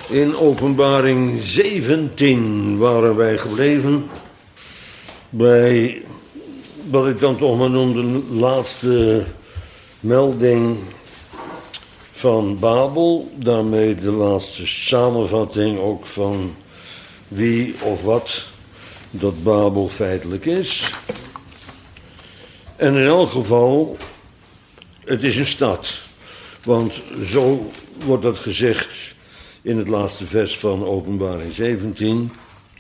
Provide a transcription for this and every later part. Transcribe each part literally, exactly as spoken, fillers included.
In Openbaring zeventien waren wij gebleven bij wat ik dan toch maar noem de laatste melding van Babel. Daarmee de laatste samenvatting ook van wie of wat dat Babel feitelijk is. En in elk geval, het is een stad. Want zo wordt dat gezegd in het laatste vers van Openbaring zeventien.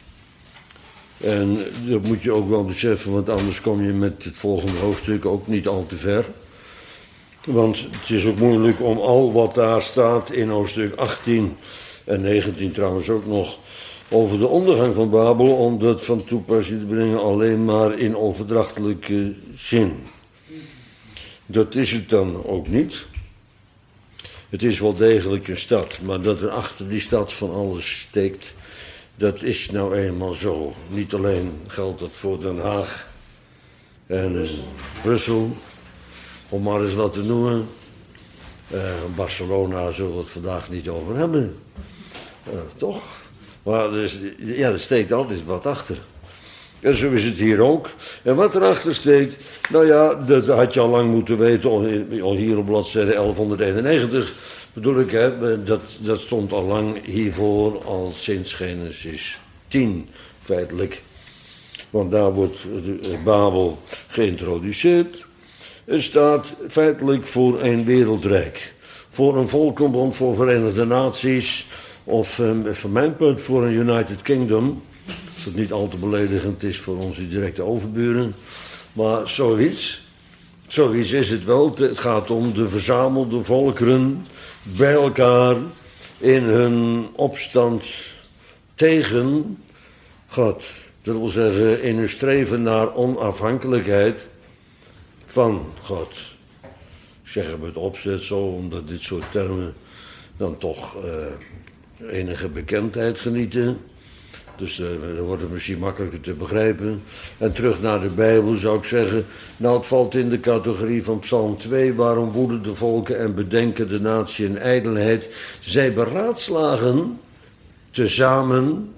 En dat moet je ook wel beseffen, want anders kom je met het volgende hoofdstuk ook niet al te ver. Want het is ook moeilijk om al wat daar staat in hoofdstuk achttien en negentien trouwens ook nog over de ondergang van Babel, om dat van toepassing te brengen alleen maar in overdrachtelijke zin. Dat is het dan ook niet. Het is wel degelijk een stad, maar dat er achter die stad van alles steekt, dat is nou eenmaal zo. Niet alleen geldt dat voor Den Haag en Brussel, om maar eens wat te noemen. Uh, Barcelona zullen we het vandaag niet over hebben. Uh, toch? Maar er, is, ja, er steekt altijd wat achter. En zo is het hier ook. En wat erachter steekt, nou ja, dat had je al lang moeten weten, al hier op bladzijde elfhonderdeenennegentig, bedoel ik, hè, dat, dat stond al lang hiervoor, al sinds Genesis tien, feitelijk. Want daar wordt Babel geïntroduceerd. Het staat feitelijk voor een wereldrijk. Voor een volkenbond, voor Verenigde Naties, of um, van mijn punt voor een United Kingdom. Als het niet al te beledigend is voor onze directe overburen. Maar zoiets, zoiets is het wel. Het gaat om de verzamelde volkeren bij elkaar in hun opstand tegen God. Dat wil zeggen in hun streven naar onafhankelijkheid van God. Ik zeg het met opzet zo, omdat dit soort termen dan toch uh, enige bekendheid genieten. Dus uh, dan wordt het misschien makkelijker te begrijpen. En terug naar de Bijbel zou ik zeggen, nou het valt in de categorie van Psalm twee. Waarom woeden de volken en bedenken de natie in ijdelheid? Zij beraadslagen tezamen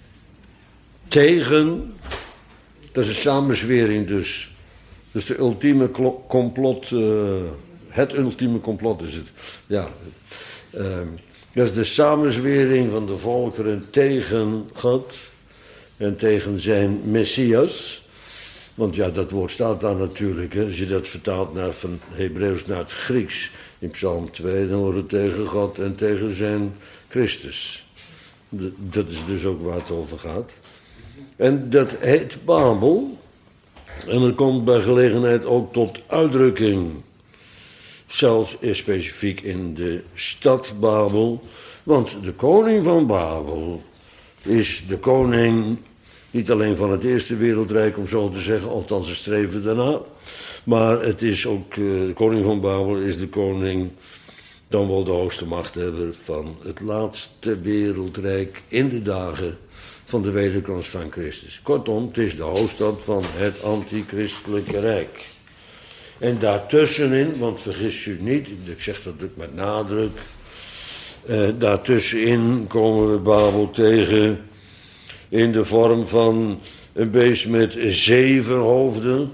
tegen, dat is een samenzwering dus. Dus de ultieme complot, uh, het ultieme complot is het. Ja, uh, dat is de samenzwering van de volkeren tegen God en tegen zijn Messias. Want ja, dat woord staat daar natuurlijk. Hè. Als je dat vertaalt naar, van Hebreeuws naar het Grieks in Psalm twee, dan wordt het tegen God en tegen zijn Christus. De, dat is dus ook waar het over gaat. En dat heet Babel. En dat komt bij gelegenheid ook tot uitdrukking. Zelfs specifiek in de stad Babel. Want de koning van Babel is de koning niet alleen van het eerste wereldrijk, om zo te zeggen, althans een streven daarna. Maar het is ook, de koning van Babel is de koning, dan wel de hoogste machthebber van het laatste wereldrijk in de dagen van de wederkomst van Christus. Kortom, het is de hoofdstad van het antichristelijke rijk. En daartussenin, want vergis u niet, ik zeg dat ook met nadruk, eh, daartussenin komen we Babel tegen in de vorm van een beest met zeven hoofden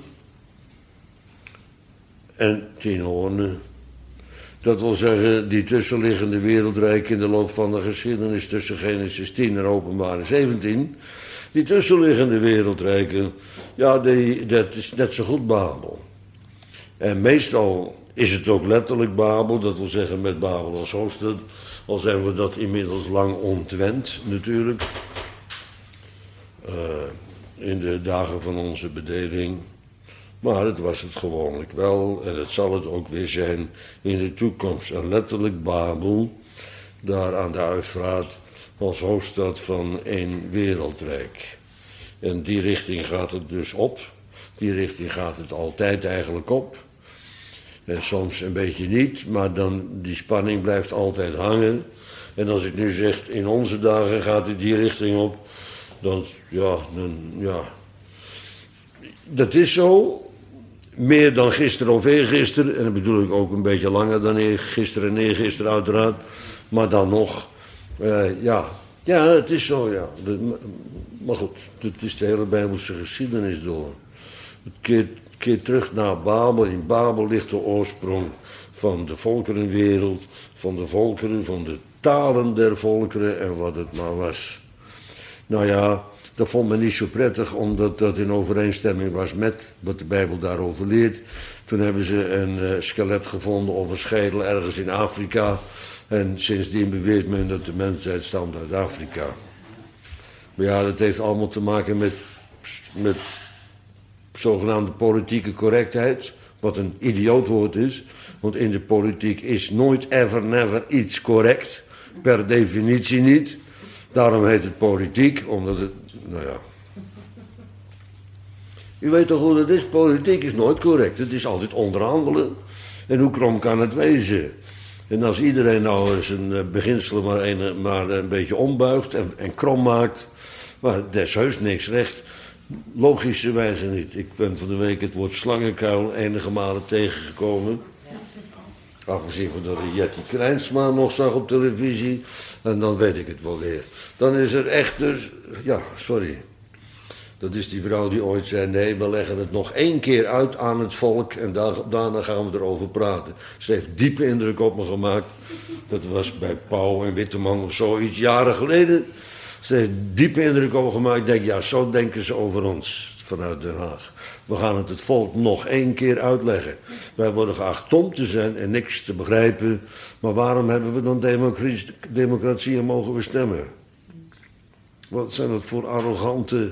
en tien hoornen. Dat wil zeggen, die tussenliggende wereldrijk in de loop van de geschiedenis tussen Genesis tien en Openbaring zeventien, die tussenliggende wereldrijken, ja, die, dat is net zo goed Babel. En meestal is het ook letterlijk Babel, dat wil zeggen met Babel als hoofdstad, al zijn we dat inmiddels lang ontwend natuurlijk, uh, in de dagen van onze bedeling. Maar het was het gewoonlijk wel en het zal het ook weer zijn in de toekomst. En letterlijk Babel, daar aan de Uifraat, als hoofdstad van één wereldrijk. En die richting gaat het dus op. Die richting gaat het altijd eigenlijk op. En soms een beetje niet, maar dan die spanning blijft altijd hangen. En als ik nu zeg, in onze dagen gaat het die richting op, dan, ja, dan, ja. Dat is zo. Meer dan gisteren of eergisteren, en dat bedoel ik ook een beetje langer dan gisteren en eergisteren uiteraard. Maar dan nog Uh, ja. ja, het is zo, ja. De, maar goed, het is de hele Bijbelse geschiedenis door. Het keert, keert terug naar Babel. In Babel ligt de oorsprong van de volkerenwereld, van de volkeren, van de talen der volkeren en wat het maar was. Nou ja, dat vond men niet zo prettig, omdat dat in overeenstemming was met wat de Bijbel daarover leert. Toen hebben ze een uh, skelet gevonden of een schedel ergens in Afrika. En sindsdien beweert men dat de mensheid stamt uit Afrika. Maar ja, dat heeft allemaal te maken met, met zogenaamde politieke correctheid. Wat een idioot woord is. Want in de politiek is nooit ever never iets correct. Per definitie niet. Daarom heet het politiek, omdat het, nou ja. U weet toch hoe dat is? Politiek is nooit correct. Het is altijd onderhandelen. En hoe krom kan het wezen? En als iedereen nou zijn beginselen maar een, maar een beetje ombuigt en, en krom maakt, maar desheus niks recht. Logischerwijze niet. Ik ben van de week het woord slangenkuil enige malen tegengekomen. Afgezien van dat ik Jetty Krijnsma nog zag op televisie. En dan weet ik het wel weer. Dan is er echt dus, ja, sorry. Dat is die vrouw die ooit zei, nee, we leggen het nog één keer uit aan het volk en daar, daarna gaan we erover praten. Ze heeft diepe indruk op me gemaakt. Dat was bij Pauw en Witteman of zoiets, jaren geleden. Ze heeft diepe indruk op me gemaakt. Ik denk, ja, zo denken ze over ons vanuit Den Haag. We gaan het het volk nog één keer uitleggen. Wij worden geacht dom te zijn en niks te begrijpen. Maar waarom hebben we dan democratie, democratie en mogen we stemmen? Wat zijn dat voor arrogante...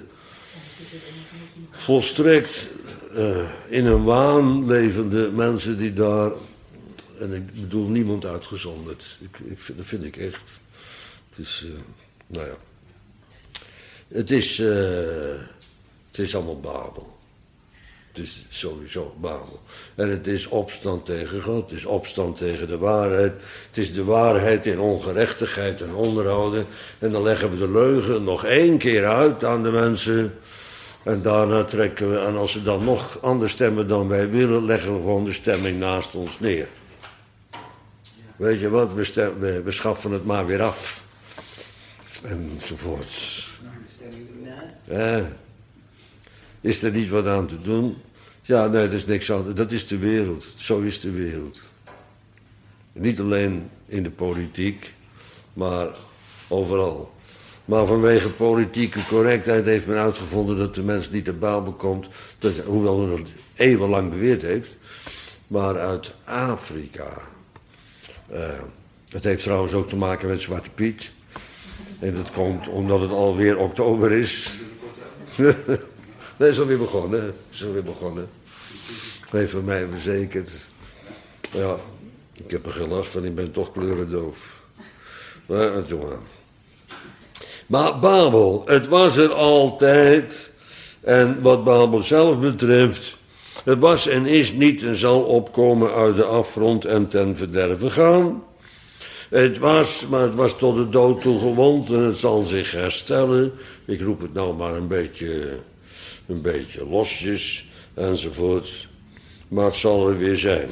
volstrekt uh, in een waan levende mensen die daar, en ik bedoel niemand uitgezonderd, ik, ik vind, dat vind ik echt, het is, uh, nou ja, het is, uh, het is allemaal Babel, het is sowieso Babel, en het is opstand tegen God, het is opstand tegen de waarheid, het is de waarheid in ongerechtigheid en onderhouden, en dan leggen we de leugen nog één keer uit aan de mensen. En daarna trekken we, en als ze dan nog anders stemmen dan wij willen, leggen we gewoon de stemming naast ons neer. Weet je wat, we, stem, we, we schaffen het maar weer af. Enzovoorts. Ja. Is er niet wat aan te doen? Ja, nee, er is niks aan. Dat is de wereld. Zo is de wereld. Niet alleen in de politiek, maar overal. Maar vanwege politieke correctheid heeft men uitgevonden dat de mens niet uit Babel komt. Dat, hoewel men dat eeuwenlang beweerd heeft. Maar uit Afrika. Uh, dat heeft trouwens ook te maken met Zwarte Piet. En dat komt omdat het alweer oktober is. Nee, het is alweer begonnen. Het is alweer begonnen. Heeft van mij verzekerd. Ja, ik heb er geen last van. Ik ben toch kleurendoof. Maar het jongen. Maar Babel, het was er altijd. En wat Babel zelf betreft, het was en is niet en zal opkomen uit de afgrond en ten verderve gaan. Het was, maar het was tot de dood toe gewond en het zal zich herstellen. Ik roep het nou maar een beetje, een beetje losjes enzovoort. Maar het zal er weer zijn.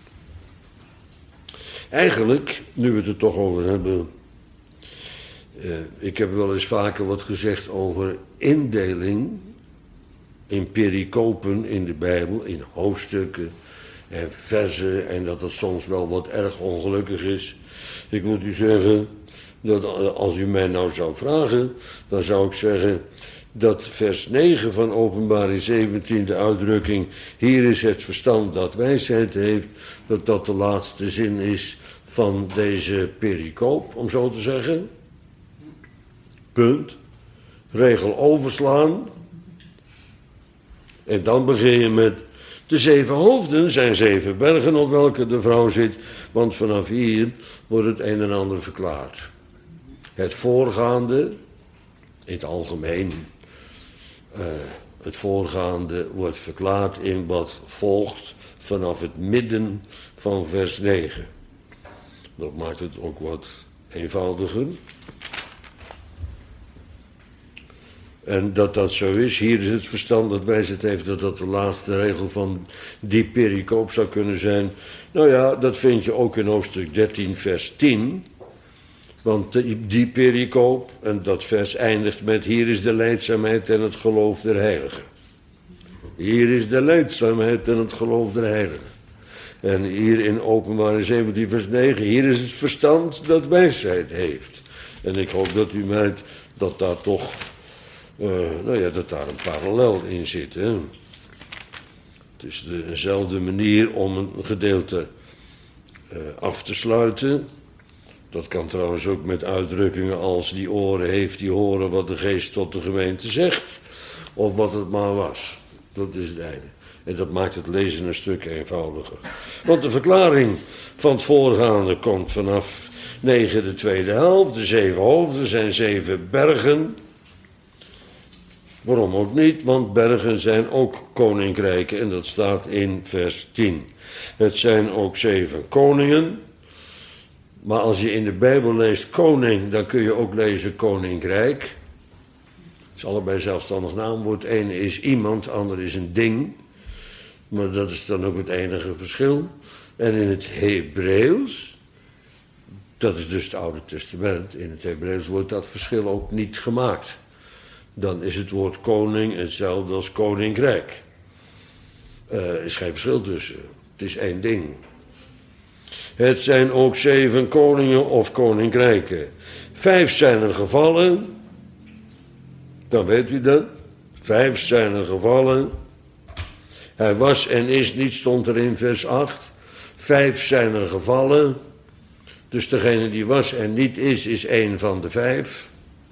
Eigenlijk, nu we het er toch over hebben... Uh, ik heb wel eens vaker wat gezegd over indeling in pericopen in de Bijbel, in hoofdstukken en verzen en dat dat soms wel wat erg ongelukkig is. Ik moet u zeggen dat als u mij nou zou vragen, dan zou ik zeggen dat vers negen van Openbaring zeventien, de uitdrukking, hier is het verstand dat wijsheid heeft, dat dat de laatste zin is van deze pericoop, om zo te zeggen. Punt. Regel overslaan. En dan begin je met... De zeven hoofden zijn zeven bergen op welke de vrouw zit. Want vanaf hier wordt het een en ander verklaard. Het voorgaande, in het algemeen... Uh, het voorgaande wordt verklaard in wat volgt vanaf het midden van vers negen. Dat maakt het ook wat eenvoudiger. En dat dat zo is, hier is het verstand dat wijsheid heeft dat dat de laatste regel van die pericoop zou kunnen zijn. Nou ja, dat vind je ook in hoofdstuk dertien vers tien. Want die, die pericoop, en dat vers eindigt met: hier is de lijdzaamheid en het geloof der heiligen. Hier is de lijdzaamheid en het geloof der heiligen. En hier in Openbaring zeventien vers negen, hier is het verstand dat wijsheid heeft. En ik hoop dat u merkt dat daar toch, uh, nou ja, dat daar een parallel in zit. Hè? Het is dezelfde manier om een gedeelte uh, af te sluiten. Dat kan trouwens ook met uitdrukkingen als: die oren heeft, die horen wat de geest tot de gemeente zegt. Of wat het maar was. Dat is het einde. En dat maakt het lezen een stuk eenvoudiger. Want de verklaring van het voorgaande komt vanaf negen de tweede helft. De zeven hoofden zijn zeven bergen. Waarom ook niet? Want bergen zijn ook koninkrijken. En dat staat in vers tien. Het zijn ook zeven koningen. Maar als je in de Bijbel leest koning, dan kun je ook lezen koninkrijk. Het is allebei zelfstandig naamwoord. Eén is iemand, ander is een ding. Maar dat is dan ook het enige verschil. En in het Hebreeuws, dat is dus het Oude Testament, in het Hebreeuws wordt dat verschil ook niet gemaakt. Dan is het woord koning hetzelfde als koninkrijk. Er is geen verschil tussen. Het is één ding. Het zijn ook zeven koningen of koninkrijken. Vijf zijn er gevallen. Dan weet u dat. Vijf zijn er gevallen. Hij was en is niet, stond er in vers acht. Vijf zijn er gevallen. Dus degene die was en niet is, is één van de vijf.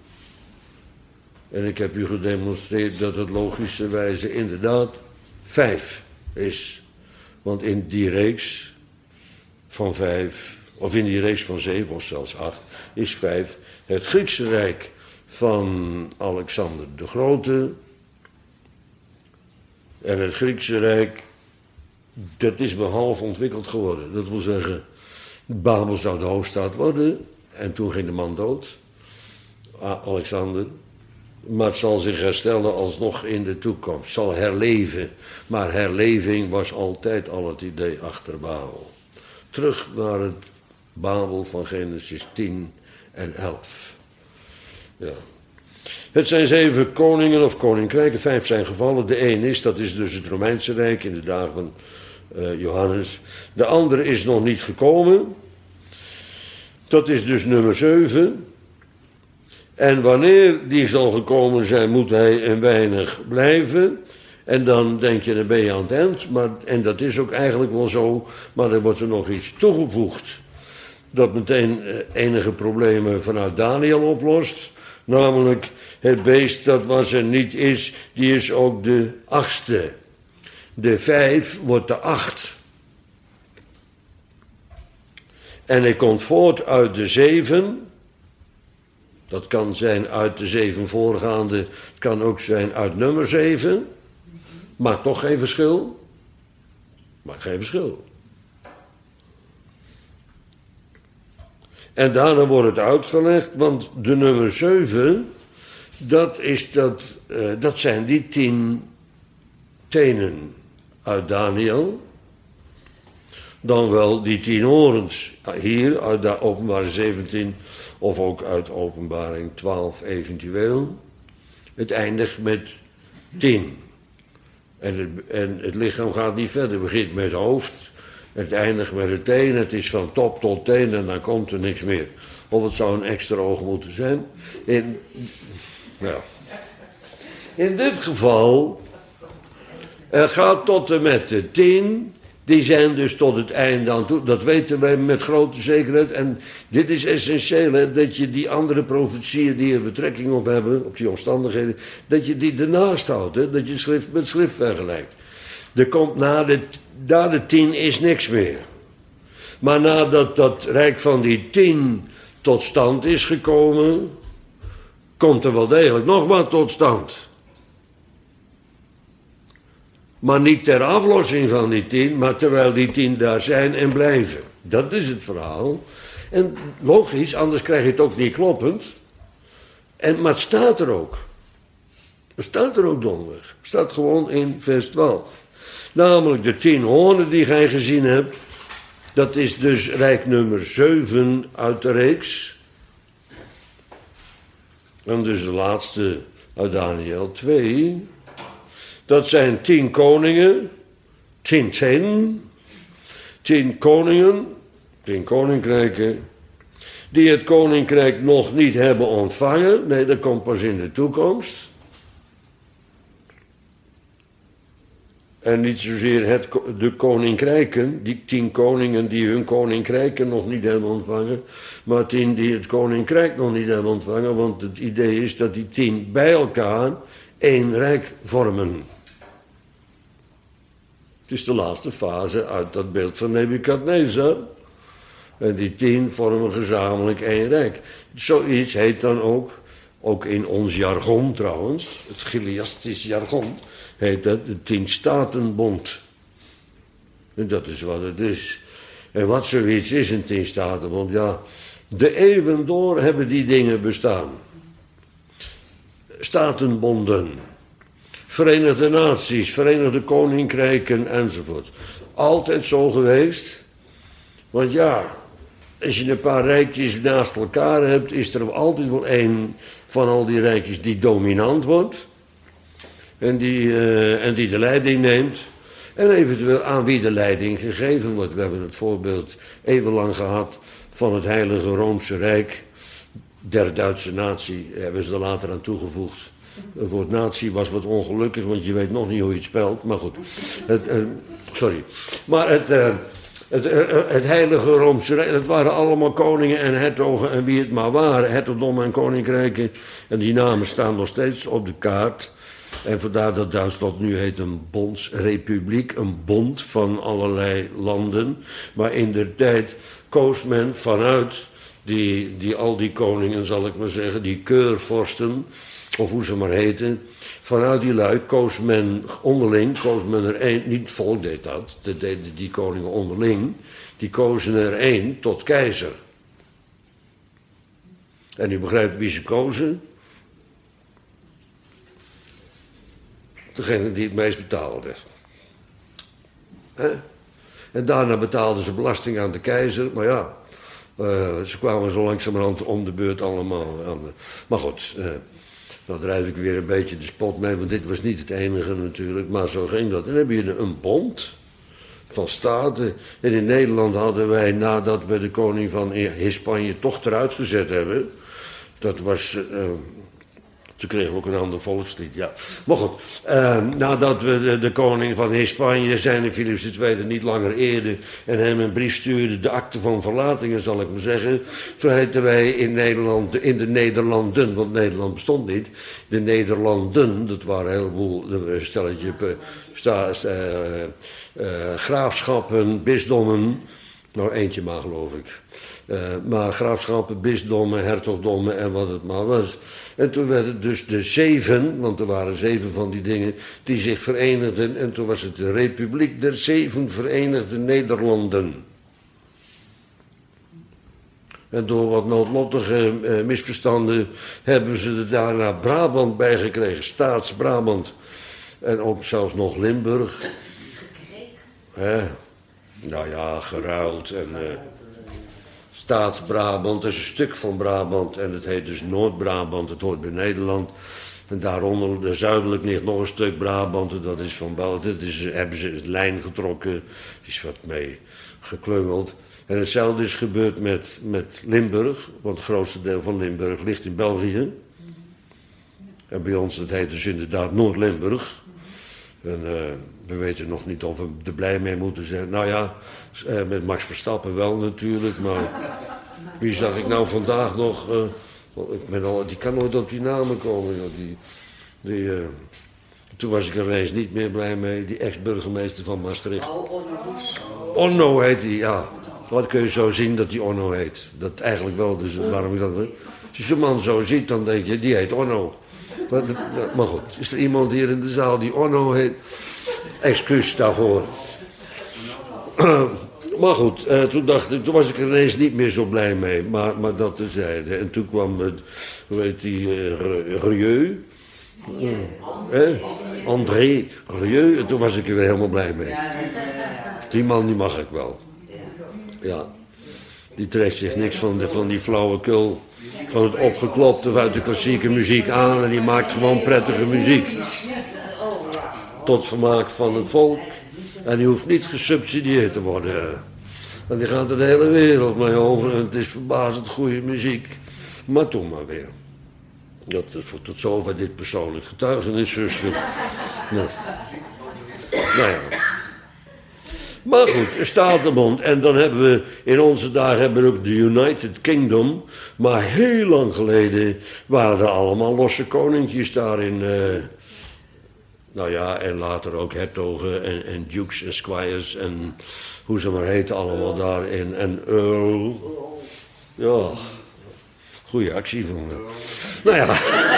En ik heb u gedemonstreerd dat het logischerwijze inderdaad vijf is. Want in die reeks van vijf, of in die reeks van zeven of zelfs acht, is vijf het Griekse Rijk van Alexander de Grote. En het Griekse Rijk, dat is behalve ontwikkeld geworden. Dat wil zeggen, Babel zou de hoofdstad worden. En toen ging de man dood, Alexander. Maar het zal zich herstellen alsnog in de toekomst. Het zal herleven. Maar herleving was altijd al het idee achter Babel. Terug naar het Babel van Genesis tien en elf. Ja. Het zijn zeven koningen of koninkrijken, vijf zijn gevallen. De een is, dat is dus het Romeinse Rijk in de dagen van uh, Johannes. De andere is nog niet gekomen. Dat is dus nummer zeven. En wanneer die zal gekomen zijn, moet hij een weinig blijven. En dan denk je, dan ben je aan het eind. Maar, en dat is ook eigenlijk wel zo, maar er wordt er nog iets toegevoegd. Dat meteen uh, enige problemen vanuit Daniel oplost. Namelijk, het beest dat was en niet is, die is ook de achtste. De vijf wordt de acht. En hij komt voort uit de zeven. Dat kan zijn uit de zeven voorgaande. Het kan ook zijn uit nummer zeven. Maar toch geen verschil. Maar geen verschil. En daarna wordt het uitgelegd, want de nummer zeven, dat, is dat, uh, dat zijn die tien tenen uit Daniel. Dan wel die tien horens hier uit de Openbaring zeventien of ook uit Openbaring twaalf eventueel. Het eindigt met tien. En het, en het lichaam gaat niet verder, het begint met het hoofd. Het eindigt met het teen, het is van top tot teen en dan komt er niks meer. Of het zou een extra oog moeten zijn. In, ja. In dit geval, het gaat tot en met de tien. Die zijn dus tot het einde aan toe. Dat weten wij met grote zekerheid. En dit is essentieel, hè, dat je die andere profetieën die er betrekking op hebben, op die omstandigheden, dat je die ernaast houdt. Hè, dat je schrift met schrift vergelijkt. Er komt na de, na de tien is niks meer. Maar nadat dat rijk van die tien tot stand is gekomen, komt er wel degelijk nog wat tot stand. Maar niet ter aflossing van die tien, maar terwijl die tien daar zijn en blijven. Dat is het verhaal. En logisch, anders krijg je het ook niet kloppend. En, maar het staat er ook. Het staat er ook domweg. Het staat gewoon in vers twaalf. Namelijk de tien hoornen die gij gezien hebt. Dat is dus rijk nummer zeven uit de reeks. En dus de laatste uit Daniel twee. Dat zijn tien koningen. Tien, tien. Tien koningen. Tien koninkrijken. Die het koninkrijk nog niet hebben ontvangen. Nee, dat komt pas in de toekomst. En niet zozeer het, de koninkrijken, die tien koningen die hun koninkrijken nog niet hebben ontvangen, maar tien die het koninkrijk nog niet hebben ontvangen, want het idee is dat die tien bij elkaar één rijk vormen. Het is de laatste fase uit dat beeld van Nebukadnezar. En die tien vormen gezamenlijk één rijk. Zoiets heet dan ook, ook in ons jargon trouwens, het Chiliastisch jargon, heet dat de Tien-Statenbond. En dat is wat het is. En wat zoiets is een Tien-Statenbond, ja, de eeuwen door hebben die dingen bestaan. Statenbonden, Verenigde Naties, Verenigde Koninkrijken enzovoort. Altijd zo geweest. Want ja, als je een paar rijkjes naast elkaar hebt, is er altijd wel één van al die rijkjes die dominant wordt. En die, uh, en die de leiding neemt. En eventueel aan wie de leiding gegeven wordt. We hebben het voorbeeld eeuwenlang gehad van het Heilige Roomse Rijk. Der Duitse natie hebben ze er later aan toegevoegd. Het woord natie was wat ongelukkig, want je weet nog niet hoe je het spelt. Maar goed, het, uh, sorry. Maar het, uh, het, uh, het Heilige Roomse Rijk, dat waren allemaal koningen en hertogen en wie het maar waren. Hertogdommen en koninkrijken. En die namen staan nog steeds op de kaart. En vandaar dat Duitsland nu heet een bondsrepubliek, een bond van allerlei landen. Maar in der tijd koos men vanuit die, die, al die koningen, zal ik maar zeggen, die keurvorsten, of hoe ze maar heten. Vanuit die lui koos men onderling, koos men er één, niet het volk deed dat, dat deden die koningen onderling. Die kozen er één tot keizer. En u begrijpt wie ze kozen? Degene die het meest betaalde. He? En daarna betaalden ze belasting aan de keizer. Maar ja, uh, ze kwamen zo langzamerhand om de beurt allemaal aan de... Maar goed, uh, nou drijf ik weer een beetje de spot mee, want dit was niet het enige natuurlijk. Maar zo ging dat. En dan heb je een bond van staten. En in Nederland hadden wij, nadat we de koning van Hispanje toch eruit gezet hebben... Dat was... Uh, Toen kregen we ook een ander volkslied, ja. Maar goed, uh, nadat we de, de koning van Hispanje, zijn Philips de Tweede, niet langer eerden en hem een brief stuurden, de akte van verlatingen, zal ik maar zeggen. Toen heten wij in Nederland, in de Nederlanden, want Nederland bestond niet. De Nederlanden, dat waren een heleboel, een stelletje sta, sta, uh, uh, graafschappen, bisdommen. Nou, eentje maar, geloof ik. Uh, maar graafschappen, bisdommen, hertogdommen en wat het maar was. En toen werden het dus de zeven, want er waren zeven van die dingen, die zich verenigden. En toen was het de Republiek der Zeven Verenigde Nederlanden. En door wat noodlottige uh, misverstanden hebben ze er daarna Brabant bij gekregen. Staats-Brabant. En ook zelfs nog Limburg. Hè? Nou ja, geruild en... Uh, Staats-Brabant, dat is een stuk van Brabant en het heet dus Noord-Brabant, het hoort bij Nederland. En daaronder, de zuidelijk ligt nog een stuk Brabant, dat is van België. Dat is, hebben ze het lijn getrokken, er is wat mee geklungeld. En hetzelfde is gebeurd met, met Limburg, want het grootste deel van Limburg ligt in België. En bij ons, dat heet dus inderdaad Noord-Limburg. En uh, we weten nog niet of we er blij mee moeten zijn. Nou ja, uh, met Max Verstappen wel natuurlijk, maar wie zag ik nou vandaag nog? Uh, ik ben al, die kan nooit op die namen komen. Joh. Die, die, uh, toen was ik er ineens niet meer blij mee. Die ex-burgemeester van Maastricht. Onno heet hij, ja. Wat kun je zo zien dat die Onno heet? Dat eigenlijk wel, dus waarom ik dat weet. Als je zo'n man zo ziet, dan denk je, die heet Onno. Maar, maar goed, is er iemand hier in de zaal die Onno heet? Excuus daarvoor. Maar goed, uh, toen, dacht ik, toen was ik er ineens niet meer zo blij mee. Maar, maar dat terzijde. En toen kwam het, hoe heet die, uh, Rieu. Uh, eh? André Rieu. En toen was ik er weer helemaal blij mee. Die man, die mag ik wel. Ja. Die trekt zich niks van, de, van die flauwekul van het opgeklopte uit de klassieke muziek aan en die maakt gewoon prettige muziek. Tot vermaak van het volk. En die hoeft niet gesubsidieerd te worden. Want die gaat er de hele wereld mee over en het is verbazend goede muziek. Maar toen maar weer. Dat is voor tot zover dit persoonlijk getuigenis, zuster. Nou. nou ja. Maar goed, een statenbond. En dan hebben we, in onze dagen hebben we ook de United Kingdom. Maar heel lang geleden waren er allemaal losse koninkjes daar in... Uh, nou ja, en later ook hertogen en, en dukes en squires en hoe ze maar heten allemaal daarin. En earl. Ja, goede actie van me. Nou ja.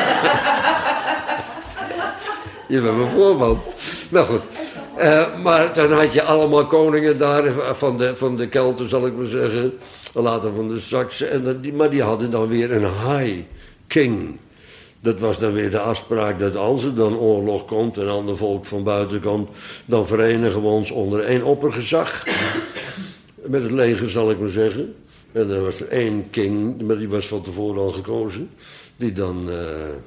Je bent mijn voorbeeld. Nou goed. Uh, maar dan had je allemaal koningen daar, van de, van de Kelten zal ik maar zeggen, later van de Saksen, en die, maar die hadden dan weer een high king. Dat was dan weer de afspraak dat als er dan oorlog komt en ander volk van buiten komt, dan verenigen we ons onder één oppergezag. Met het leger zal ik maar zeggen. En er was er één king, maar die was van tevoren al gekozen, die dan uh,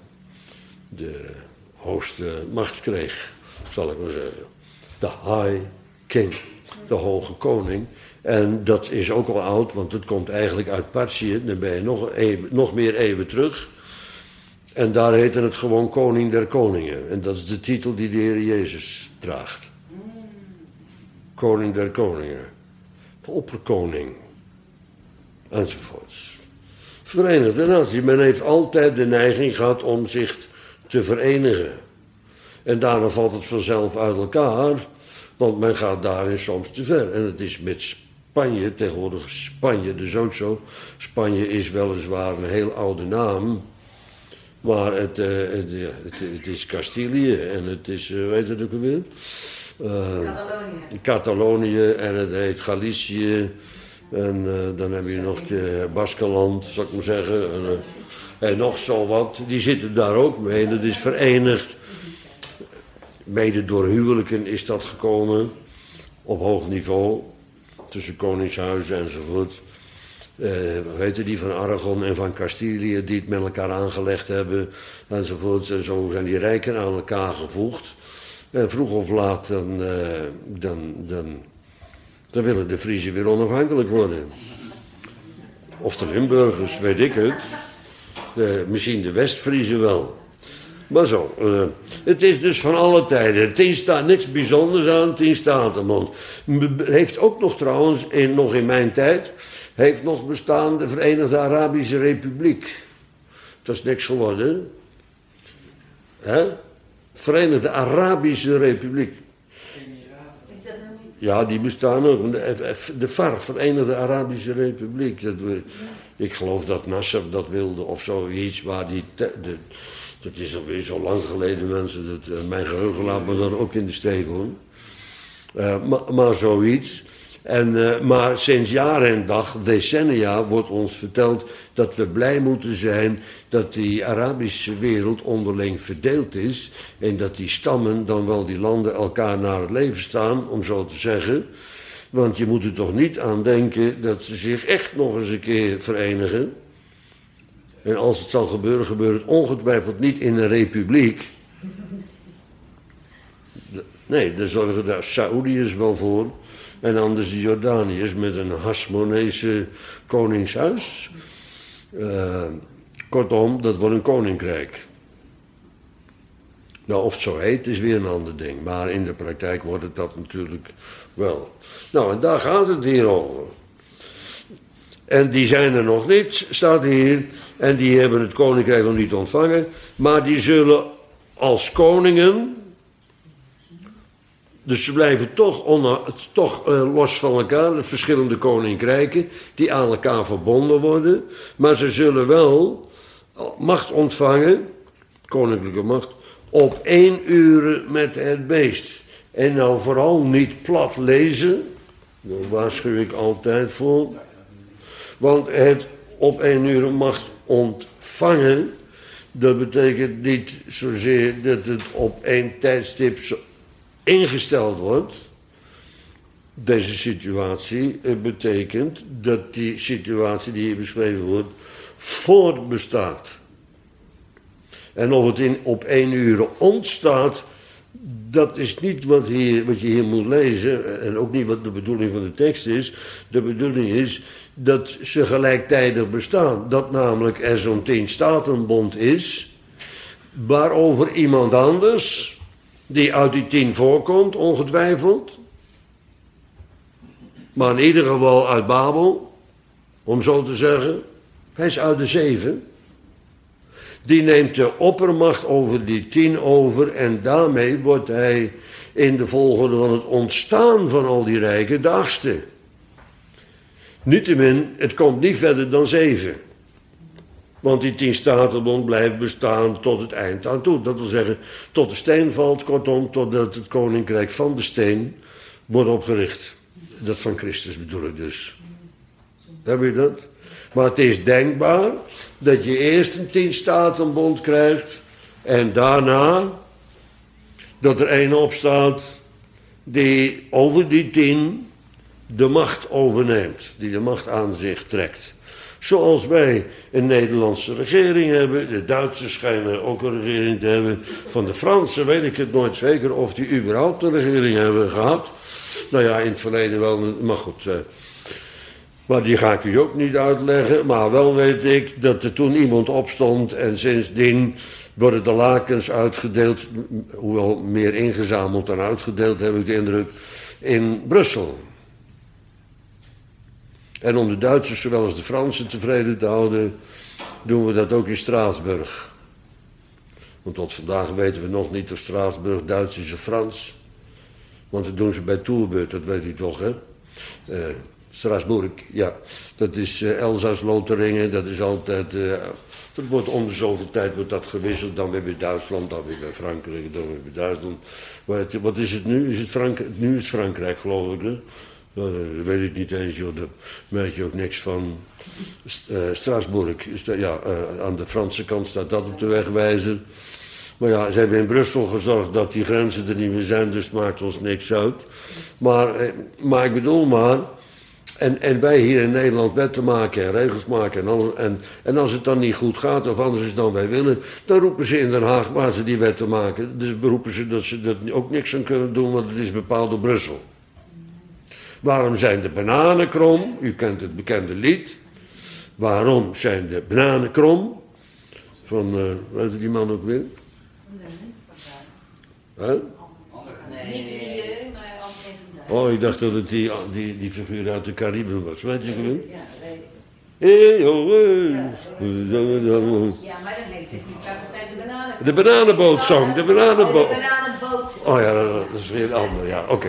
de hoogste macht kreeg, zal ik maar zeggen. De High King, de hoge koning. En dat is ook al oud, want het komt eigenlijk uit Partië. Dan ben je nog, even, nog meer even terug. En daar heette het gewoon Koning der Koningen. En dat is de titel die de Heer Jezus draagt. Koning der Koningen. De opperkoning. Enzovoorts. Verenigde Naties. Men heeft altijd de neiging gehad om zich te verenigen. En daarna valt het vanzelf uit elkaar, want men gaat daarin soms te ver. En het is met Spanje, tegenwoordig Spanje dus ook zo. Spanje is weliswaar een heel oude naam, maar het, uh, het, het, het is Castilië en het is, uh, weet het ook alweer? Uh, Catalonië. Catalonië en het heet Galicië. En uh, dan heb je nog het Baskeland, zou ik maar zeggen. En, uh, en nog zo wat. Die zitten daar ook mee. Dat is verenigd. Mede door huwelijken is dat gekomen. Op hoog niveau. Tussen koningshuizen enzovoort. Uh, weten die van Aragon en van Castilië die het met elkaar aangelegd hebben. Enzovoort. En zo zijn die rijken aan elkaar gevoegd. En vroeg of laat dan... Uh, dan, dan Dan willen de Friezen weer onafhankelijk worden. Of de Limburgers, weet ik het. De, misschien de West-Friezen wel. Maar zo, uh, het is dus van alle tijden. Tien staat niks bijzonders aan, tien statenbond. Heeft ook nog trouwens, in, nog in mijn tijd, heeft nog bestaan de Verenigde Arabische Republiek. Dat is niks geworden. Hè? Verenigde Arabische Republiek. Ja, die bestaan ook. De V A R, Verenigde Arabische Republiek. Dat, ik geloof dat Nasser dat wilde of zoiets. Maar die, de, dat is alweer zo lang geleden, mensen. Dat, mijn geheugen laat me dan ook in de steek, hoor. Uh, maar, maar zoiets. En, uh, maar sinds jaar en dag, decennia, wordt ons verteld dat we blij moeten zijn dat die Arabische wereld onderling verdeeld is. En dat die stammen, dan wel die landen, elkaar naar het leven staan, om zo te zeggen. Want je moet er toch niet aan denken dat ze zich echt nog eens een keer verenigen. En als het zal gebeuren, gebeurt het ongetwijfeld niet in een republiek. Nee, daar zorgen de Saoediërs wel voor. En anders de Jordaniërs met een Hasmonese koningshuis. Uh, kortom, dat wordt een koninkrijk. Nou, of het zo heet, is weer een ander ding. Maar in de praktijk wordt het dat natuurlijk wel. Nou, en daar gaat het hier over. En die zijn er nog niet, staat hier. En die hebben het koninkrijk nog niet ontvangen. Maar die zullen als koningen... Dus ze blijven toch, onder, toch uh, los van elkaar, de verschillende koninkrijken, die aan elkaar verbonden worden. Maar ze zullen wel macht ontvangen, koninklijke macht, op één uur met het beest. En nou vooral niet plat lezen, daar waarschuw ik altijd voor. Want het op één uur macht ontvangen, dat betekent niet zozeer dat het op één tijdstip zo ingesteld wordt. Deze situatie betekent dat die situatie die hier beschreven wordt voortbestaat. En of het in, op één uur ontstaat, dat is niet wat, hier, wat je hier moet lezen. En ook niet wat de bedoeling van de tekst is. De bedoeling is dat ze gelijktijdig bestaan. Dat namelijk er zo'n tien statenbond is, waarover iemand anders, die uit die tien voorkomt, ongetwijfeld, maar in ieder geval uit Babel, om zo te zeggen, hij is uit de zeven. Die neemt de oppermacht over die tien over en daarmee wordt hij in de volgorde van het ontstaan van al die rijken de achtste. Niettemin, het komt niet verder dan zeven. Want die tien statenbond blijft bestaan tot het eind aan toe. Dat wil zeggen, tot de steen valt, kortom, totdat het koninkrijk van de steen wordt opgericht. Dat van Christus bedoel ik dus. Heb je dat? Maar het is denkbaar dat je eerst een tien statenbond krijgt en daarna dat er een opstaat die over die tien de macht overneemt, die de macht aan zich trekt. Zoals wij een Nederlandse regering hebben, de Duitsers schijnen ook een regering te hebben, van de Fransen weet ik het nooit zeker of die überhaupt een regering hebben gehad. Nou ja, in het verleden wel, maar goed. Eh, maar die ga ik u ook niet uitleggen, maar wel weet ik dat er toen iemand opstond en sindsdien worden de lakens uitgedeeld, hoewel meer ingezameld dan uitgedeeld, heb ik de indruk, in Brussel. En om de Duitsers zowel als de Fransen tevreden te houden, doen we dat ook in Straatsburg. Want tot vandaag weten we nog niet of Straatsburg Duits is of Frans. Want dat doen ze bij Toerbeurt, dat weet u toch, hè? Uh, Straatsburg, ja. Dat is uh, Elzas-Lotharingen, dat is altijd... Uh, dat wordt om de zoveel tijd wordt dat gewisseld, dan weer bij Duitsland, dan weer bij Frankrijk, dan weer bij Duitsland. Maar wat is het nu? Is het Frankrijk? Nu is het Frankrijk, geloof ik, hè? Nou, dat weet ik niet eens, joh. Daar merk je ook niks van. Uh, Straatsburg, ja, uh, aan de Franse kant staat dat op de wegwijzer. Maar ja, ze hebben in Brussel gezorgd dat die grenzen er niet meer zijn, dus het maakt ons niks uit. Maar, uh, maar ik bedoel maar, en, en wij hier in Nederland wetten maken en regels maken en, al, en, en als het dan niet goed gaat of anders is dan wij willen, dan roepen ze in Den Haag waar ze die wetten maken. Dus roepen ze dat ze er ook niks aan kunnen doen, want het is bepaald door Brussel. Waarom zijn de bananen krom? U kent het bekende lied. Waarom zijn de bananen krom? Van, uh, weet je die man ook weer? Huh? Nee, niet die, maar andere. Oh, ik dacht dat het die, die, die figuur uit de Cariben was. Weet je wel? Ja, weet ik. Hey, oh, hey. Ja, maar dat heet het niet. Dat zijn de bananen. De bananenbootsong, de bananenboot. De bananenboot. Oh ja, dat is weer een ander, ja, oké. Okay.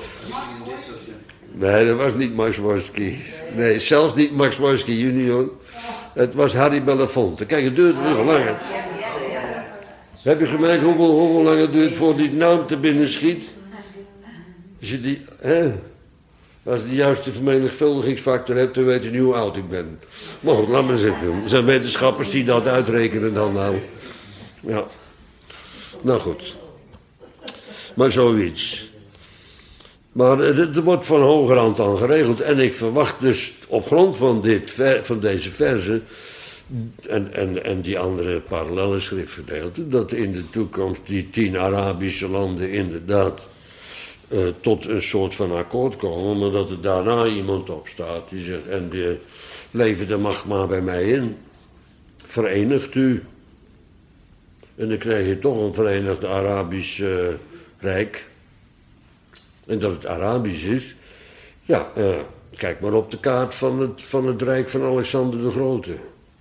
Nee, dat was niet Max Worski. Nee, zelfs niet Max Worski junior. Het was Harry Belafonte. Kijk, het duurt veel langer. Heb je gemerkt hoeveel, hoeveel lang het duurt voor die naam te binnen schiet? Als je die, hè? Als je de juiste vermenigvuldigingsfactor hebt, dan weet je niet hoe oud ik ben. Maar goed, laat maar zitten. Er zijn wetenschappers die dat uitrekenen dan nou. Ja. Nou goed. Maar zoiets. Maar er wordt van hogerhand aan geregeld. En ik verwacht dus op grond van, dit, van deze verzen en, en, en die andere parallele schriftgedeelten, dat in de toekomst die tien Arabische landen inderdaad uh, tot een soort van akkoord komen, maar dat er daarna iemand opstaat die zegt, en die lever de macht maar bij mij in. Verenigt u. En dan krijg je toch een Verenigd Arabisch uh, Rijk. En dat het Arabisch is, ja, uh, kijk maar op de kaart van het, van het Rijk van Alexander de Grote.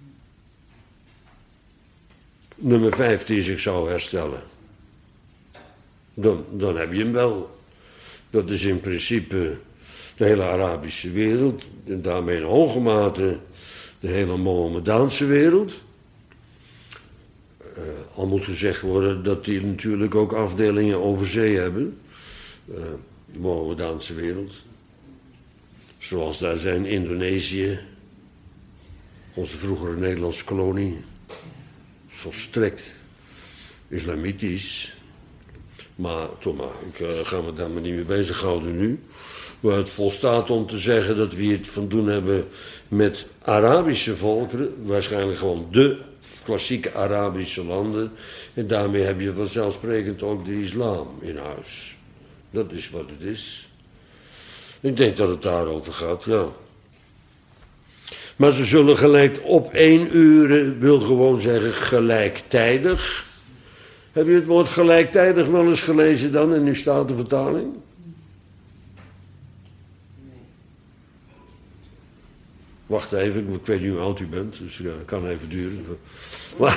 Nummer vijf die zich zou herstellen. Dan, dan heb je hem wel. Dat is in principe de hele Arabische wereld, en daarmee in hoge mate de hele Mohammedaanse wereld. Uh, al moet gezegd worden dat die natuurlijk ook afdelingen over zee hebben. Uh, de Mohammedaanse wereld. Zoals daar zijn Indonesië, onze vroegere Nederlandse kolonie, volstrekt islamitisch. Maar toch maar, ik uh, ga me daar maar niet mee bezighouden nu. waar het volstaat om te zeggen dat we het van doen hebben met Arabische volkeren, waarschijnlijk gewoon de klassieke Arabische landen, en daarmee heb je vanzelfsprekend ook de islam in huis. Dat is wat het is. Ik denk dat het daarover gaat, ja. Maar ze zullen gelijk op één uur, wil gewoon zeggen gelijktijdig. Heb je het woord gelijktijdig wel eens gelezen dan in uw Statenvertaling? Wacht even, ik weet niet hoe oud u bent, dus ja, het kan even duren. Maar,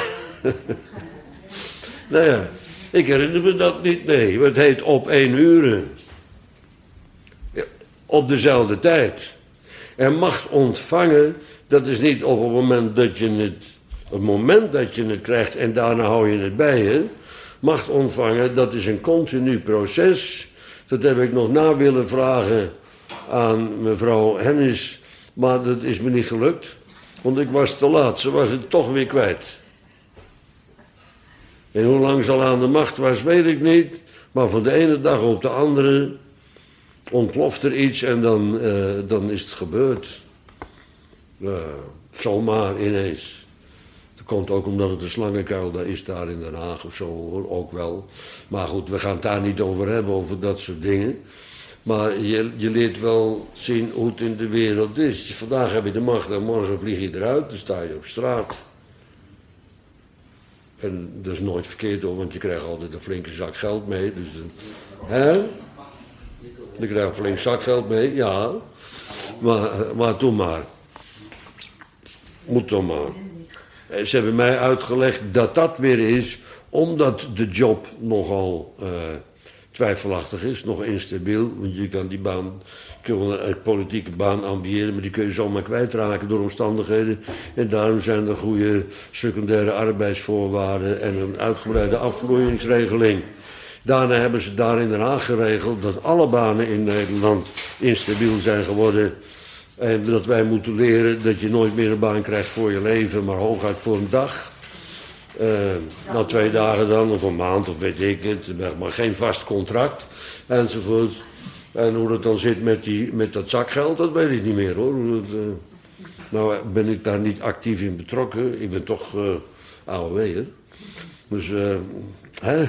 nou ja, ik herinner me dat niet, nee. Het heet op één uur. Ja, op dezelfde tijd. En macht ontvangen, dat is niet op het moment dat je het, het moment dat je het krijgt en daarna hou je het bij je. Macht ontvangen, dat is een continu proces. Dat heb ik nog na willen vragen aan mevrouw Hennis, maar dat is me niet gelukt. Want ik was te laat, ze was het toch weer kwijt. En hoe lang ze al aan de macht was, weet ik niet. Maar van de ene dag op de andere ontploft er iets en dan, uh, dan is het gebeurd. Uh, zomaar ineens. Dat komt ook omdat het een slangenkuil daar is daar in Den Haag of zo hoor, ook wel. Maar goed, we gaan het daar niet over hebben, over dat soort dingen. Maar je, je leert wel zien hoe het in de wereld is. Vandaag heb je de macht en morgen vlieg je eruit, dan sta je op straat. En dat is nooit verkeerd hoor, want je krijgt altijd een flinke zak geld mee. Dus dan, hè? Je krijgt een flink zakgeld mee, ja. Maar, maar doe maar. Moet toch maar. Ze hebben mij uitgelegd dat dat weer is, omdat de job nogal uh, twijfelachtig is, nog instabiel. Want je kan die baan, kun je een politieke baan ambiëren, maar die kun je zomaar kwijtraken door omstandigheden. En daarom zijn er goede secundaire arbeidsvoorwaarden en een uitgebreide afvloeingsregeling. Daarna hebben ze daar in Den Haag geregeld dat alle banen in Nederland instabiel zijn geworden. En dat wij moeten leren dat je nooit meer een baan krijgt voor je leven, maar hooguit voor een dag. Uh, na twee dagen dan, of een maand, of weet ik het, maar geen vast contract, enzovoort. En hoe dat dan zit met, die, met dat zakgeld, dat weet ik niet meer hoor. Hoe dat, uh, nou ben ik daar niet actief in betrokken, ik ben toch uh, A O W'er. Dus, uh, hè?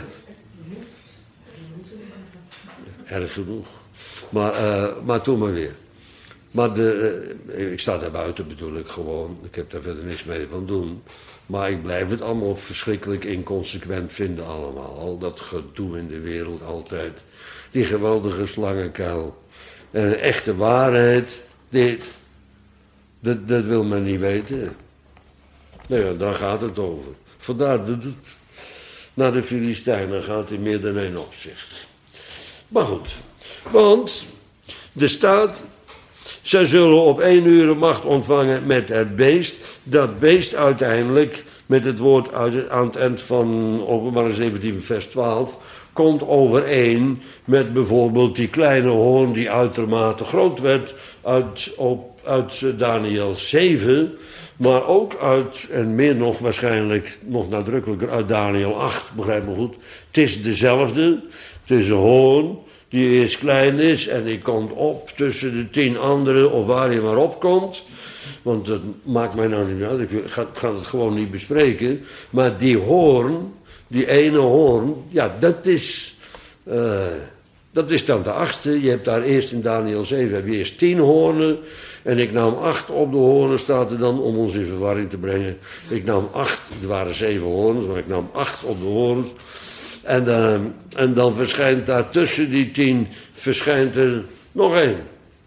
Erg genoeg. Maar, uh, maar toen maar weer. Maar de, uh, ik sta daar buiten bedoel ik gewoon. Ik heb daar verder niks mee van doen. Maar ik blijf het allemaal verschrikkelijk inconsequent vinden allemaal. Al dat gedoe in de wereld altijd. Die geweldige slangenkuil. En de echte waarheid, dit, dat, dat wil men niet weten. Nou ja, daar gaat het over. Vandaar, dat, naar de Filistijnen gaat in meer dan één opzicht. Maar goed, want de staat, zij zullen op één uur macht ontvangen met het beest. Dat beest uiteindelijk, met het woord uit, aan het eind van Openbaring zeventien vers twaalf, komt overeen met bijvoorbeeld die kleine hoorn die uitermate groot werd uit, op, uit Daniel zeven, maar ook uit, en meer nog waarschijnlijk, nog nadrukkelijker uit Daniel acht, begrijp me goed. Het is dezelfde, het is een hoorn die eerst klein is en die komt op tussen de tien anderen of waar je maar op komt. Want dat maakt mij nou niet uit, ik ga, ga het gewoon niet bespreken. Maar die hoorn, die ene hoorn, ja dat is, uh, dat is dan de achtste. Je hebt daar eerst in Daniel zeven heb je eerst tien hoornen. En ik nam acht op de hoornen, staat er dan, om ons in verwarring te brengen. Ik nam acht, er waren zeven hoorns, maar ik nam acht op de hoorns. En, uh, en dan verschijnt daar tussen die tien, verschijnt er nog één.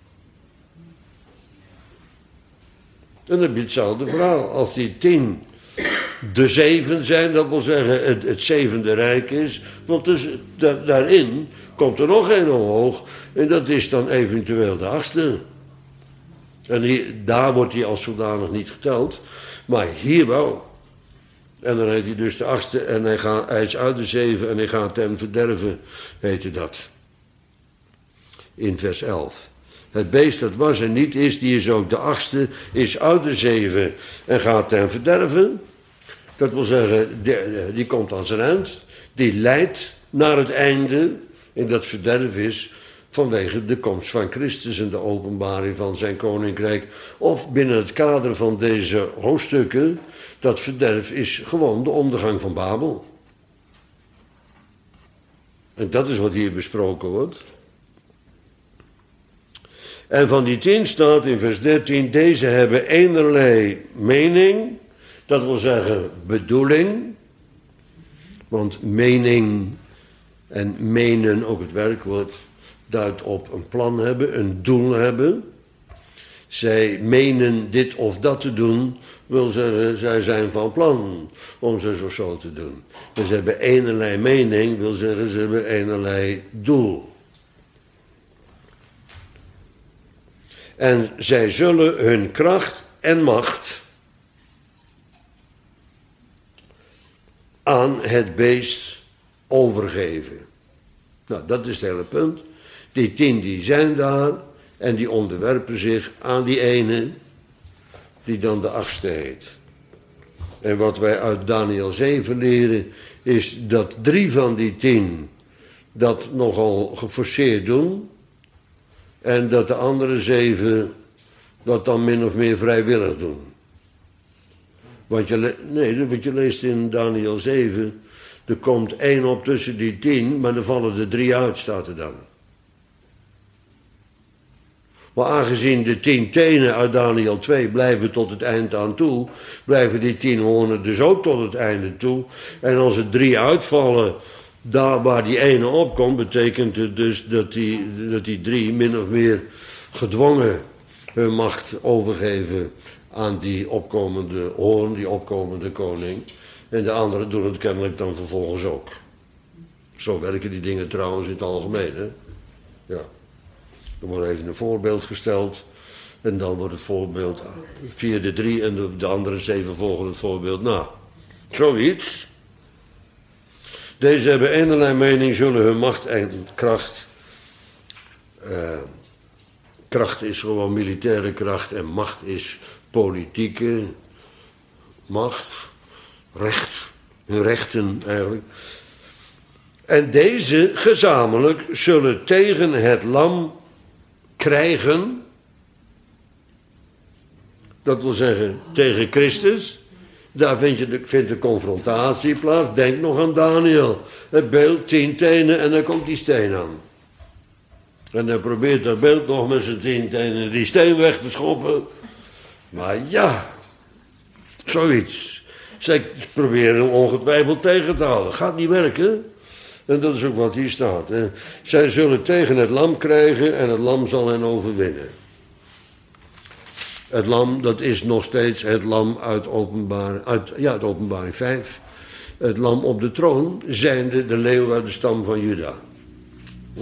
En dan heb je hetzelfde verhaal. Als die tien de zeven zijn, dat wil zeggen het, het zevende rijk is. Want dus, da, daarin komt er nog één omhoog. En dat is dan eventueel de achtste. En hier, daar wordt hij als zodanig niet geteld. Maar hier wel. En dan heet hij dus de achtste en hij, gaat, hij is uit de zeven en hij gaat ten verderven, heette dat. In vers elf. Het beest dat was en niet is, die is ook de achtste, is uit de zeven en gaat ten verderven. Dat wil zeggen, die, die komt aan zijn eind. Die leidt naar het einde. En dat verderf is vanwege de komst van Christus en de openbaring van zijn koninkrijk. Of binnen het kader van deze hoofdstukken, dat verderf is gewoon de ondergang van Babel. En dat is wat hier besproken wordt. En van die tien staat in vers dertien, deze hebben eenerlei mening, dat wil zeggen bedoeling, want mening en menen, ook het werkwoord, duidt op een plan hebben, een doel hebben. Zij menen dit of dat te doen, wil zeggen, zij zijn van plan om zo of zo te doen. En ze hebben eenerlei mening, wil zeggen, ze hebben eenerlei doel. En zij zullen hun kracht en macht aan het beest overgeven. Nou, dat is het hele punt. Die tien die zijn daar en die onderwerpen zich aan die ene die dan de achtste heet. En wat wij uit Daniel zeven leren is dat drie van die tien dat nogal geforceerd doen en dat de andere zeven dat dan min of meer vrijwillig doen. Want je, nee, wat je leest in Daniel zeven, er komt één op tussen die tien, maar er vallen er drie uit, staat er dan. Maar aangezien de tien tenen uit Daniel twee blijven tot het eind aan toe, blijven die tien hoornen dus ook tot het einde toe. En als er drie uitvallen, daar waar die ene opkomt, betekent het dus dat die, dat die drie min of meer gedwongen hun macht overgeven aan die opkomende hoorn, die opkomende koning. En de anderen doen het kennelijk dan vervolgens ook. Zo werken die dingen trouwens in het algemeen, hè? Ja. Er wordt even een voorbeeld gesteld. En dan wordt het voorbeeld via de drie en de, de andere zeven volgen het voorbeeld na. Zoiets. Deze hebben eenerlei mening, zullen hun macht en kracht. Uh, kracht is gewoon militaire kracht en macht is politieke macht. Recht, hun rechten eigenlijk. En deze gezamenlijk zullen tegen het lam krijgen, dat wil zeggen tegen Christus, daar vind je de, vindt de confrontatie plaats. Denk nog aan Daniel, het beeld, tien tenen en dan komt die steen aan. En dan probeert dat beeld nog met zijn tien tenen die steen weg te schoppen. Maar ja, zoiets. Zij proberen hem ongetwijfeld tegen te houden. Gaat niet werken. En dat is ook wat hier staat. Hè. Zij zullen tegen het lam krijgen en het lam zal hen overwinnen. Het lam, dat is nog steeds het lam uit, openbaar, uit, ja, uit Openbaring vijf. Het lam op de troon, zijnde de leeuw uit de stam van Juda. Hm?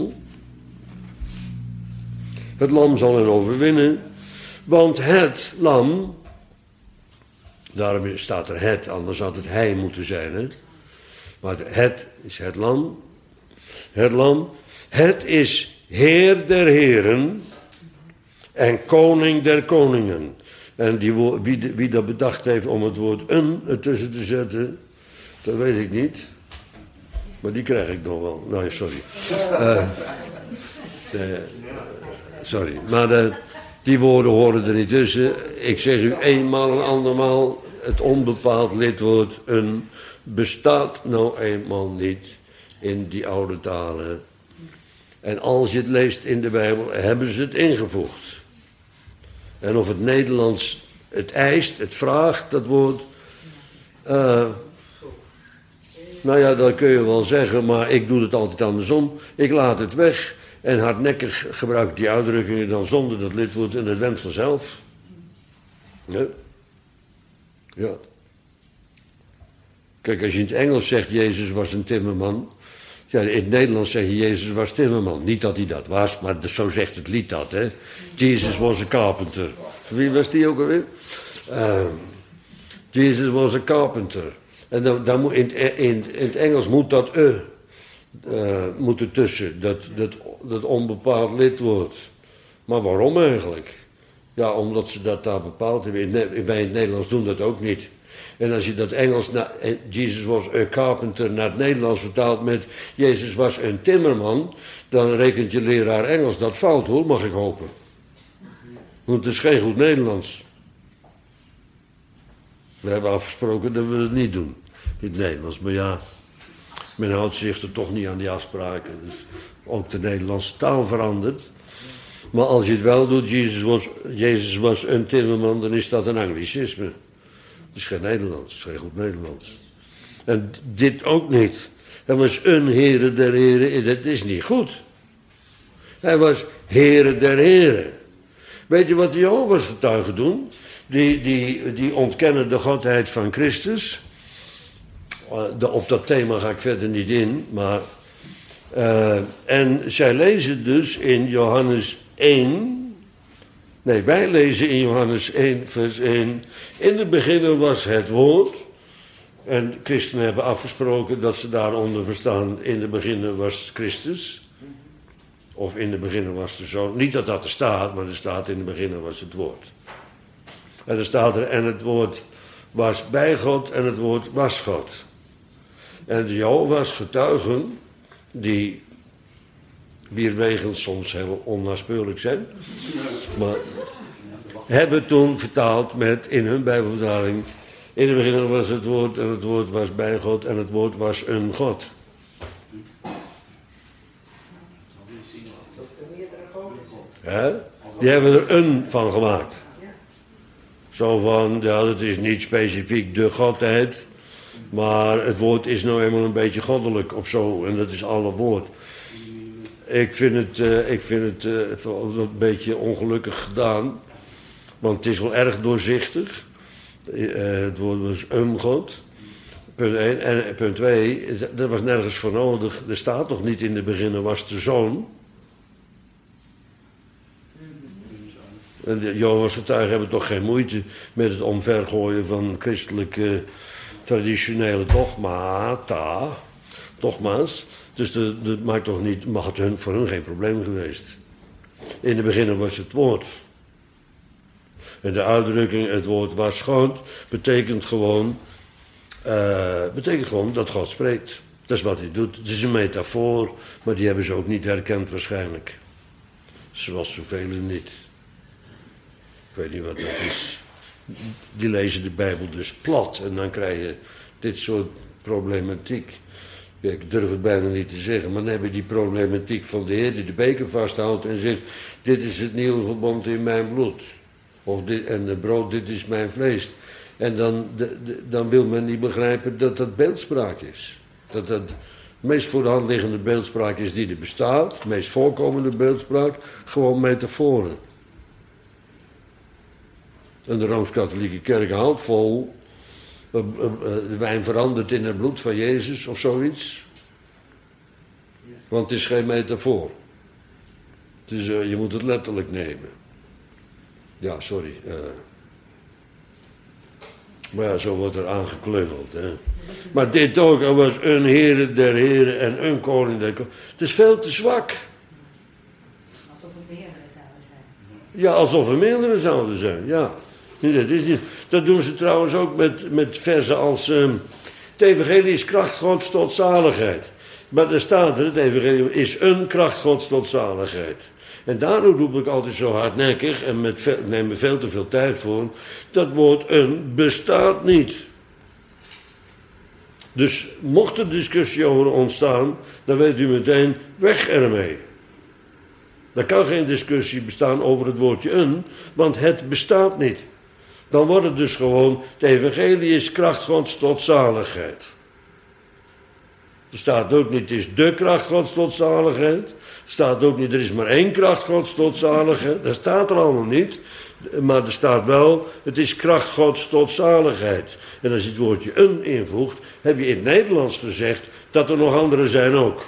Het lam zal hen overwinnen, want het lam, daarom staat er het, anders had het hij moeten zijn. Hè? Maar het is het lam. Het lam. Het is Heer der heren en koning der koningen. En die, wie, wie dat bedacht heeft om het woord een ertussen te zetten, dat weet ik niet. Maar die krijg ik nog wel. Nee, sorry. Uh, de, sorry. Maar de, die woorden horen er niet tussen. Ik zeg u eenmaal en andermaal, het onbepaald lidwoord een bestaat nou eenmaal niet in die oude talen. En als je het leest in de Bijbel, hebben ze het ingevoegd. En of het Nederlands het eist, het vraagt, dat woord. Uh, nou ja, dat kun je wel zeggen, maar ik doe het altijd andersom. Ik laat het weg en hardnekkig gebruik ik die uitdrukkingen dan zonder dat lidwoord en het went vanzelf. Ja. Ja. Kijk, als je in het Engels zegt, Jezus was een timmerman. Ja, in het Nederlands zeg je, Jezus was timmerman. Niet dat hij dat was, maar zo zegt het lied dat, hè. Jesus was a carpenter. Wie was die ook alweer? Uh, Jesus was a carpenter. En dan, dan moet in, in, in het Engels moet dat e uh, moet ertussen. Dat, dat, dat onbepaald lidwoord. Maar waarom eigenlijk? Ja, omdat ze dat daar bepaald hebben. In, wij in het Nederlands doen dat ook niet. En als je dat Engels, naar, Jesus was a carpenter, naar het Nederlands vertaalt met Jezus was een timmerman, dan rekent je leraar Engels dat fout hoor, mag ik hopen. Want het is geen goed Nederlands. We hebben afgesproken dat we het niet doen in het Nederlands, maar ja, men houdt zich er toch niet aan die afspraken. Dus ook de Nederlandse taal verandert. Maar als je het wel doet, Jezus was, Jezus was een timmerman, dan is dat een anglicisme. Het is geen Nederlands, het is geen goed Nederlands. En dit ook niet. Hij was een Heere der Heren, dat is niet goed. Hij was Heere der Heren. Weet je wat de Jehovah's getuigen doen? Die, die, die ontkennen de godheid van Christus. Uh, de, op dat thema ga ik verder niet in, maar... Uh, en zij lezen dus in Johannes één... Nee, wij lezen in Johannes één, vers één... In het begin was het woord... En christenen hebben afgesproken dat ze daaronder verstaan... In het begin was Christus... Of in het begin was de Zoon. Niet dat dat er staat, maar er staat in het begin was het woord. En er staat er, en het woord was bij God en het woord was God. En de Jehovah's getuigen, die wierwegens soms heel onnaspeurlijk zijn, maar hebben toen vertaald met in hun Bijbelvertaling, in het begin was het woord en het woord was bij God en het woord was een God. He? Die hebben er een van gemaakt. Zo van, ja, dat is niet specifiek de godheid, maar het woord is nou eenmaal een beetje goddelijk of zo, en dat is alle woord. Ik vind het, uh, ik vind het uh, een beetje ongelukkig gedaan, want het is wel erg doorzichtig. Uh, het woord was een God, punt één. En punt twee, er was nergens voor nodig, er staat toch niet in de beginnen was de Zoon. En de Jehovah's getuigen hebben toch geen moeite met het omvergooien van christelijke traditionele dogmata, dogma's. Dus dat, dat maakt toch niet, mag het hun, voor hun geen probleem geweest. In het begin was het woord. En de uitdrukking het woord was God betekent gewoon, uh, betekent gewoon dat God spreekt. Dat is wat hij doet. Het is een metafoor, maar die hebben ze ook niet herkend waarschijnlijk. Zoals zoveel niet. Ik weet niet wat dat is. Die lezen de Bijbel dus plat en dan krijg je dit soort problematiek. Ik durf het bijna niet te zeggen, maar dan heb je die problematiek van de Heer die de beker vasthoudt en zegt, dit is het nieuwe verbond in mijn bloed. Of dit, en het brood, dit is mijn vlees. En dan, de, de, dan wil men niet begrijpen dat dat beeldspraak is. Dat dat de meest voor de hand liggende beeldspraak is die er bestaat, de meest voorkomende beeldspraak, gewoon metaforen. En de Rooms-Katholieke Kerk houdt vol, uh, uh, uh, de wijn verandert in het bloed van Jezus of zoiets. Want het is geen metafoor. Het is, uh, je moet het letterlijk nemen. Ja, sorry. Uh, maar ja, zo wordt er aangeklungeld. Hè. Maar dit ook, er was een Heere der Heren en een Koning der Koningen. Het is veel te zwak. Alsof er meerdere zouden zijn. Ja, alsof er meerdere zouden zijn, ja. Dat, is niet, dat doen ze trouwens ook met, met verzen als... Um, het evangelie is kracht Gods tot zaligheid. Maar er staat er, het evangelie is een kracht Gods tot zaligheid. En daarom roep ik altijd zo hardnekkig, en met veel, neem me veel te veel tijd voor... dat woord een bestaat niet. Dus mocht er discussie over ontstaan, dan weet u meteen, weg ermee. Er kan geen discussie bestaan over het woordje een, want het bestaat niet. Dan wordt het dus gewoon, het evangelie is kracht Gods tot zaligheid. Er staat ook niet, het is de kracht Gods tot zaligheid. Er staat ook niet, er is maar één kracht Gods tot zaligheid. Dat staat er allemaal niet. Maar er staat wel, het is kracht Gods tot zaligheid. En als je het woordje een invoegt, heb je in het Nederlands gezegd dat er nog andere zijn ook.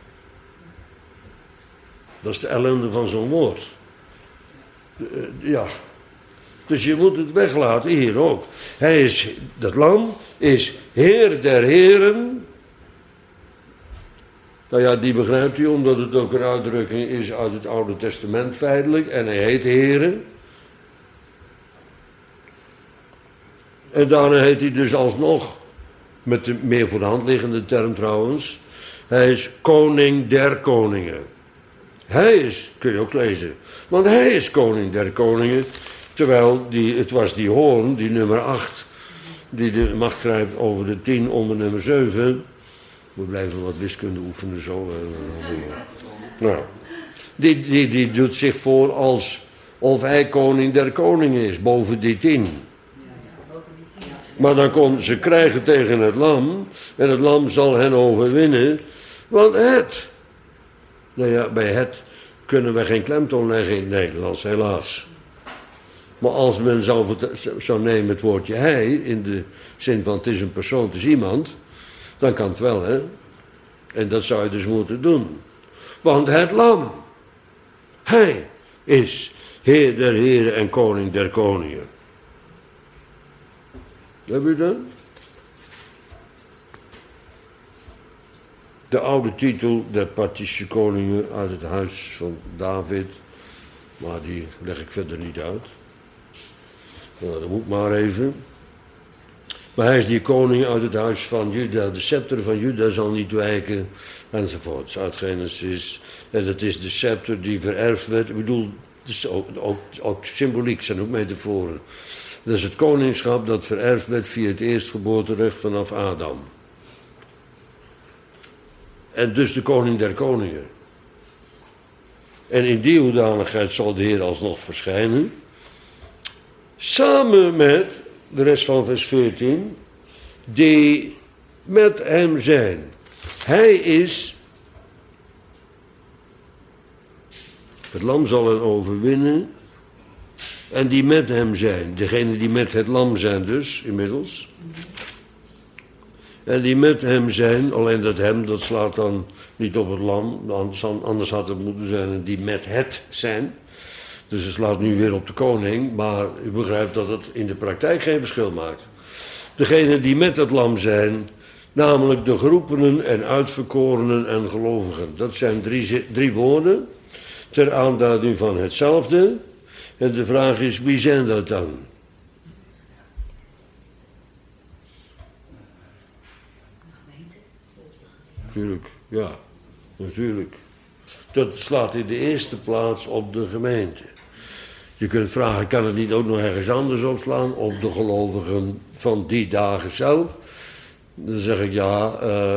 Dat is de ellende van zo'n woord. Ja. Dus je moet het weglaten, hier ook. Hij is, dat lam is Heer der Heren. Nou ja, die begrijpt u, omdat het ook een uitdrukking is uit het Oude Testament feitelijk. En hij heet Heere. En daarna heet hij dus alsnog, met de meer voor de hand liggende term trouwens, hij is koning der koningen. Hij is, kun je ook lezen, want hij is koning der koningen, terwijl die, het was die hoorn, die nummer acht, die de macht grijpt over de tien onder nummer zeven. We blijven wat wiskunde oefenen zo. Nou, die, die, die doet zich voor als of hij koning der koningen is, boven die tien. Maar dan kon ze krijgen tegen het lam, en het lam zal hen overwinnen, want het. Nou ja, bij het kunnen we geen klemtoon leggen in het Nederlands, helaas. Maar als men zou, zou nemen het woordje hij, in de zin van het is een persoon, het is iemand, dan kan het wel, hè. En dat zou je dus moeten doen. Want het lam, hij is Heer der heren en koning der koningen. Heb je dat? De oude titel der Parthische koningen uit het huis van David, maar die leg ik verder niet uit. Nou, dat moet maar even. Maar hij is die koning uit het huis van Juda. De scepter van Juda zal niet wijken, enzovoorts. Uit Genesis. En dat is de scepter die vererfd werd. Ik bedoel, dus ook, ook, ook symboliek, zijn ook metaforen. Dat is het koningschap dat vererfd werd via het eerstgeboorterecht vanaf Adam. En dus de koning der koningen. En in die hoedanigheid zal de Heer alsnog verschijnen. Samen met, de rest van vers veertien, die met hem zijn. Hij is, het lam zal hen overwinnen, en die met hem zijn. Degene die met het lam zijn dus, inmiddels. En die met hem zijn, alleen dat hem, dat slaat dan niet op het lam, anders had het moeten zijn die met het zijn. Dus het slaat nu weer op de koning, maar u begrijpt dat het in de praktijk geen verschil maakt. Degene die met het lam zijn, namelijk de geroepenen en uitverkorenen en gelovigen. Dat zijn drie, drie woorden ter aanduiding van hetzelfde. En de vraag is, wie zijn dat dan? Natuurlijk, ja, natuurlijk. Dat slaat in de eerste plaats op de gemeente. Je kunt vragen, kan het niet ook nog ergens anders opslaan? Op de gelovigen van die dagen zelf? Dan zeg ik ja, uh,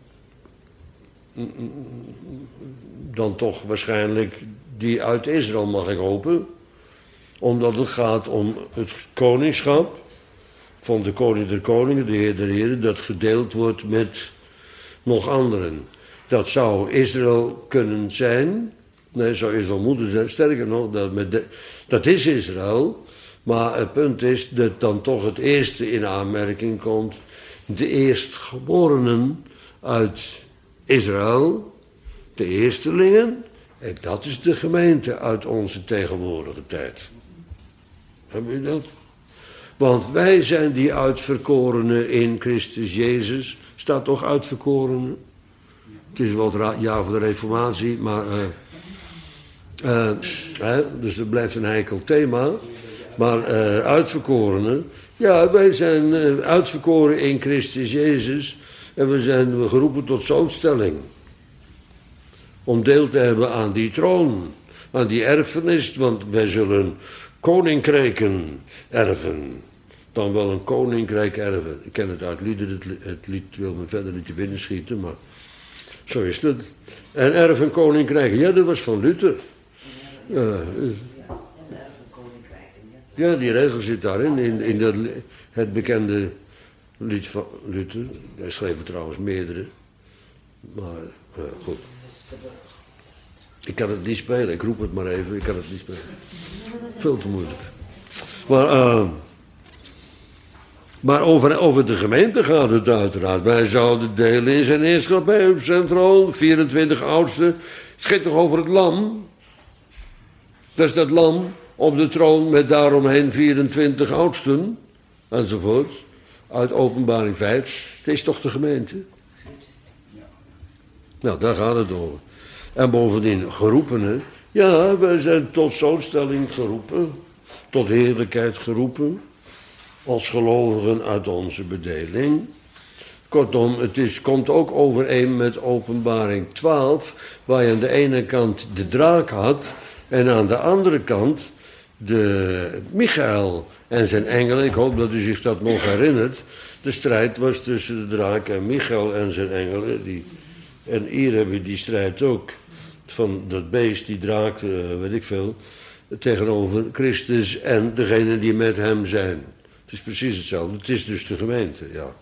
dan toch waarschijnlijk die uit Israël mag ik hopen. Omdat het gaat om het koningschap van de koning der koningen, de Heer der heren, dat gedeeld wordt met nog anderen. Dat zou Israël kunnen zijn. Nee, zou Israël moeten zijn. Sterker nog, dat, met de, dat is Israël. Maar het punt is dat dan toch het eerste in aanmerking komt. De eerstgeborenen uit Israël. De eerstelingen. En dat is de gemeente uit onze tegenwoordige tijd. Hebben jullie dat? Want wij zijn die uitverkorenen in Christus Jezus. Staat toch uitverkorenen? Het is wel het jaar voor de reformatie, maar... Uh, uh, hè, dus dat blijft een heikel thema. Maar uh, uitverkorenen... Ja, wij zijn uh, uitverkoren in Christus Jezus. En we zijn geroepen tot zoonstelling. Om deel te hebben aan die troon. Aan die erfenis. Want wij zullen koninkrijken erven. Dan wel een koninkrijk erven. Ik ken het uit liederen, het, het lied wil me verder niet te binnen schieten, maar zo is het. En erven koninkrijken, ja, dat was van Luther. Ja, ja die regel zit daarin, in, in dat, het bekende lied van Luther. Hij schreef er trouwens meerdere, maar uh, goed. Ik kan het niet spelen, ik roep het maar even, ik kan het niet spelen. Veel te moeilijk. Maar... Uh, Maar over, over de gemeente gaat het uiteraard. Wij zouden delen in zijn heerschappij op zijn troon, vierentwintig oudsten. Het gaat toch over het lam? Dat is dat lam op de troon met daaromheen vierentwintig oudsten, enzovoort. Uit Openbaring vijf. Het is toch de gemeente? Nou, daar gaat het over. En bovendien geroepenen. Ja, wij zijn tot zoonstelling geroepen. Tot heerlijkheid geroepen. als gelovigen uit onze bedeling. Kortom, het is, komt ook overeen met Openbaring twaalf, waar je aan de ene kant de draak had en aan de andere kant de Michael en zijn engelen. Ik hoop dat u zich dat nog herinnert. De strijd was tussen de draak en Michael en zijn engelen. Die, en hier hebben we die strijd ook van dat beest, die draak, uh, weet ik veel, tegenover Christus en degenen die met hem zijn. Het is precies hetzelfde. Het is dus de gemeente, ja.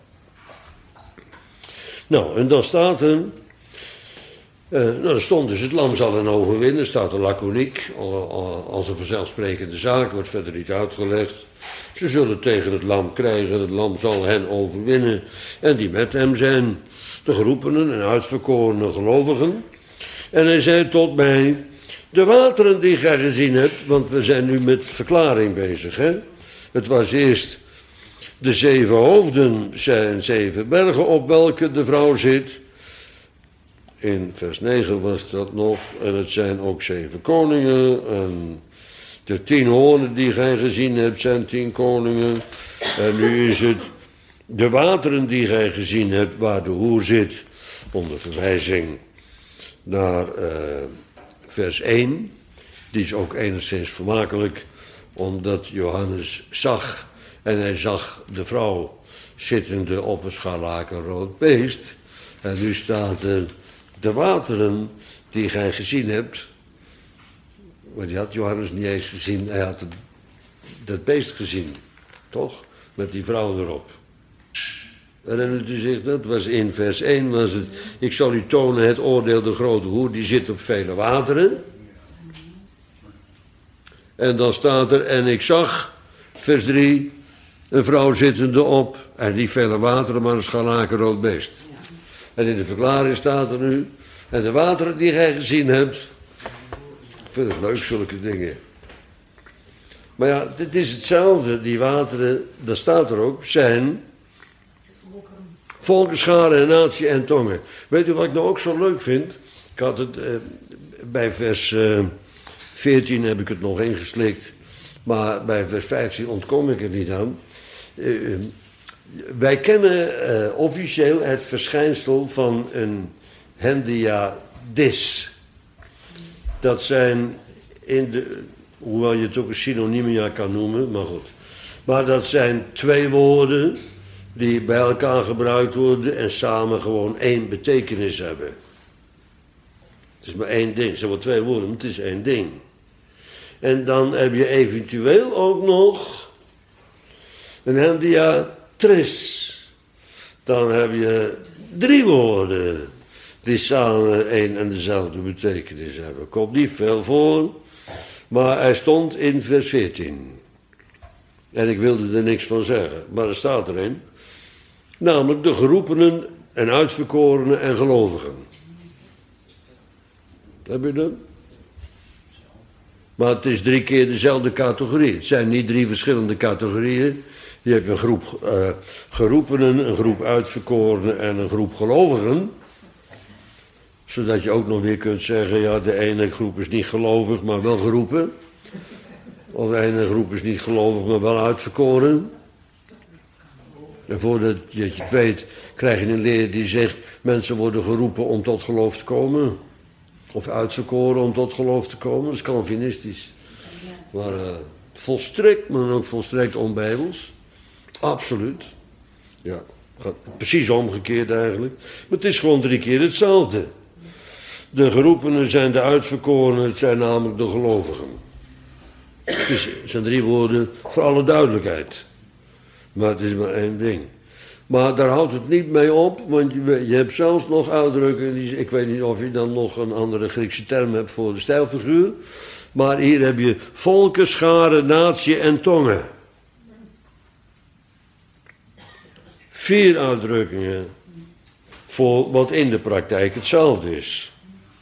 Nou, en dan staat er, uh, nou, er stond dus het lam zal hen overwinnen, staat er laconiek, als een vanzelfsprekende zaak, wordt verder niet uitgelegd. Ze zullen tegen het lam krijgen, het lam zal hen overwinnen en die met hem zijn, de geroepenen en uitverkorene gelovigen. En hij zei tot mij, de wateren die gij gezien hebt, want we zijn nu met verklaring bezig, hè. Het was eerst de zeven hoofden zijn zeven bergen op welke de vrouw zit. In vers negen was dat nog. En het zijn ook zeven koningen. En de tien hoornen die gij gezien hebt zijn tien koningen. En nu is het de wateren die gij gezien hebt waar de hoer zit. Onder verwijzing naar uh, vers één. Die is ook enigszins vermakelijk. Omdat Johannes zag. En hij zag de vrouw zittende op een scharlakenrood beest. En nu staat er de wateren die gij gezien hebt. Maar die had Johannes niet eens gezien. Hij had het, dat beest gezien. Toch? Met die vrouw erop. Herinnert u zich dat? Was in vers één was het. Ik zal u tonen het oordeel de grote hoer. Die zit op vele wateren. En dan staat er. En ik zag. Vers drie. Een vrouw zittende op, en die vele wateren, maar een scharlakenrood beest. En in de verklaring staat er nu, en de wateren die gij gezien hebt, ik vind het leuk, zulke dingen. Maar ja, dit is hetzelfde, die wateren, dat staat er ook, zijn volken, scharen en natie en tongen. Weet u wat ik nou ook zo leuk vind? Ik had het, eh, bij vers eh, veertien heb ik het nog ingeslikt, maar bij vers vijftien ontkom ik er niet aan. Uh, wij kennen uh, officieel het verschijnsel van een hendiadis. Dat zijn, in de, hoewel je het ook een synonymia kan noemen, maar goed. Maar dat zijn twee woorden die bij elkaar gebruikt worden en samen gewoon één betekenis hebben. Het is maar één ding, het zijn wel twee woorden, maar het is één ding. En dan heb je eventueel ook nog een hendiatris. Dan heb je drie woorden die samen één en dezelfde betekenis hebben. Komt niet veel voor, maar hij stond in vers veertien. En ik wilde er niks van zeggen, maar er staat erin. Namelijk de geroepenen en uitverkorenen en gelovigen. Heb je dat? Maar het is drie keer dezelfde categorie. Het zijn niet drie verschillende categorieën. Je hebt een groep uh, geroepenen, een groep uitverkorenen en een groep gelovigen. Zodat je ook nog weer kunt zeggen, ja, de ene groep is niet gelovig, maar wel geroepen. Of de ene groep is niet gelovig, maar wel uitverkoren. En voordat je het weet, krijg je een leer die zegt, mensen worden geroepen om tot geloof te komen. Of uitverkoren om tot geloof te komen. Dat is Calvinistisch. Maar uh, volstrekt, maar ook volstrekt onbijbels. Absoluut. Ja, gaat precies omgekeerd eigenlijk. Maar het is gewoon drie keer hetzelfde. De geroepenen zijn de uitverkorenen, het zijn namelijk de gelovigen. Het, is, het zijn drie woorden voor alle duidelijkheid. Maar het is maar één ding. Maar daar houdt het niet mee op, want je, je hebt zelfs nog uitdrukkingen, die, ik weet niet of je dan nog een andere Griekse term hebt voor de stijlfiguur. Maar hier heb je volken, scharen, natie en tongen. Vier uitdrukkingen voor wat in de praktijk hetzelfde is.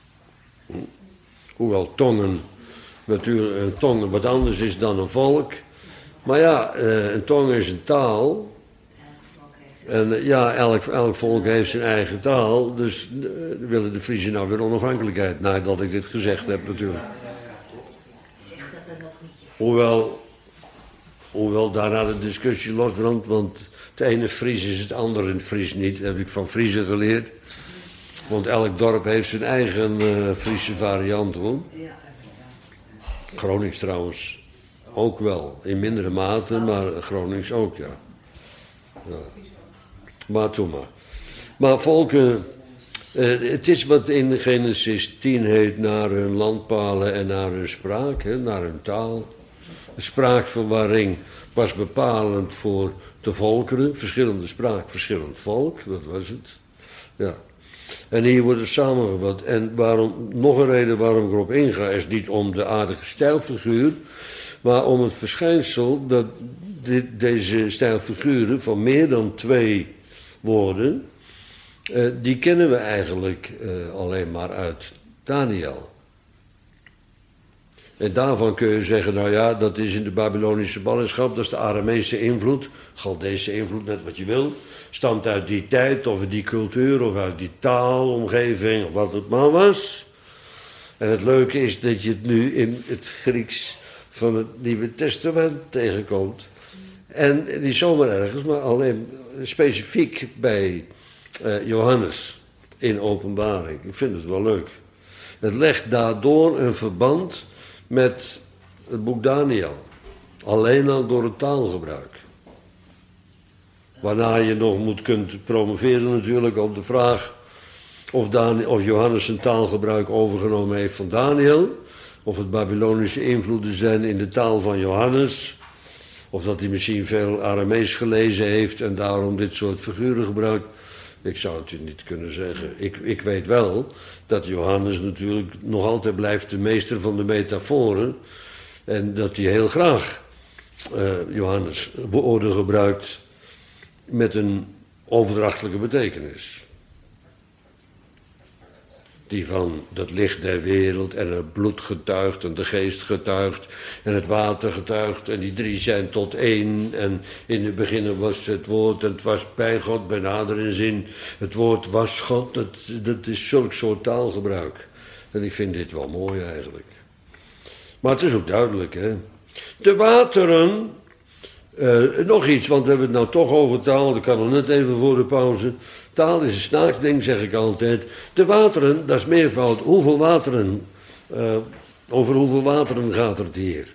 Hoewel tongen natuurlijk een tong wat anders is dan een volk. Maar ja, een tong is een taal. En ja, elk, elk volk heeft zijn eigen taal. Dus uh, willen de Friezen nou weer onafhankelijkheid. Nadat ik dit gezegd heb natuurlijk. Hoewel, Hoewel daarna de discussie losbrandt, want het ene Fries is het andere in Fries niet. Dat heb ik van Friese geleerd. Want elk dorp heeft zijn eigen uh, Friese variant, hoor. Gronings trouwens ook wel. In mindere mate, maar Gronings ook, ja. ja. Maar toen maar. Maar volken, uh, het is wat in Genesis tien heet naar hun landpalen en naar hun spraak, hè, naar hun taal. De spraakverwarring was bepalend voor de volkeren. Verschillende spraak, verschillend volk, dat was het. Ja. En hier wordt het samengevat. En waarom, nog een reden waarom ik erop inga, is niet om de aardige stijlfiguur, maar om het verschijnsel dat dit, deze stijlfiguren van meer dan twee woorden, uh, die kennen we eigenlijk uh, alleen maar uit Daniel. En daarvan kun je zeggen, nou ja, dat is in de Babylonische ballingschap, dat is de Aramese invloed, Chaldese invloed, net wat je wil, stamt uit die tijd of uit die cultuur of uit die taalomgeving of wat het maar was. En het leuke is dat je het nu in het Grieks van het Nieuwe Testament tegenkomt. En niet zomaar ergens, maar alleen specifiek bij uh, Johannes in Openbaring. Ik vind het wel leuk. Het legt daardoor een verband met het boek Daniel. Alleen al door het taalgebruik. Waarna je nog moet kunt promoveren natuurlijk op de vraag of, Daniel, of Johannes zijn taalgebruik overgenomen heeft van Daniel. Of het Babylonische invloeden zijn in de taal van Johannes. Of dat hij misschien veel Aramees gelezen heeft en daarom dit soort figuren gebruikt. Ik zou het u niet kunnen zeggen. Ik, ik weet wel dat Johannes natuurlijk nog altijd blijft de meester van de metaforen. En dat hij heel graag uh, Johannes woorden gebruikt met een overdrachtelijke betekenis. Die van dat licht der wereld en het bloed getuigt en de geest getuigt en het water getuigt. En die drie zijn tot één. En in het begin was het woord en het was bij God, bij nader in zin. Het woord was God, dat, dat is zulk soort taalgebruik. En ik vind dit wel mooi eigenlijk. Maar het is ook duidelijk, hè. De wateren, uh, nog iets, want we hebben het nou toch over taal. Ik kan nog net even voor de pauze. Taal is een snaaksding, zeg ik altijd. De wateren, dat is meervoud. Hoeveel wateren? Uh, over hoeveel wateren gaat het hier?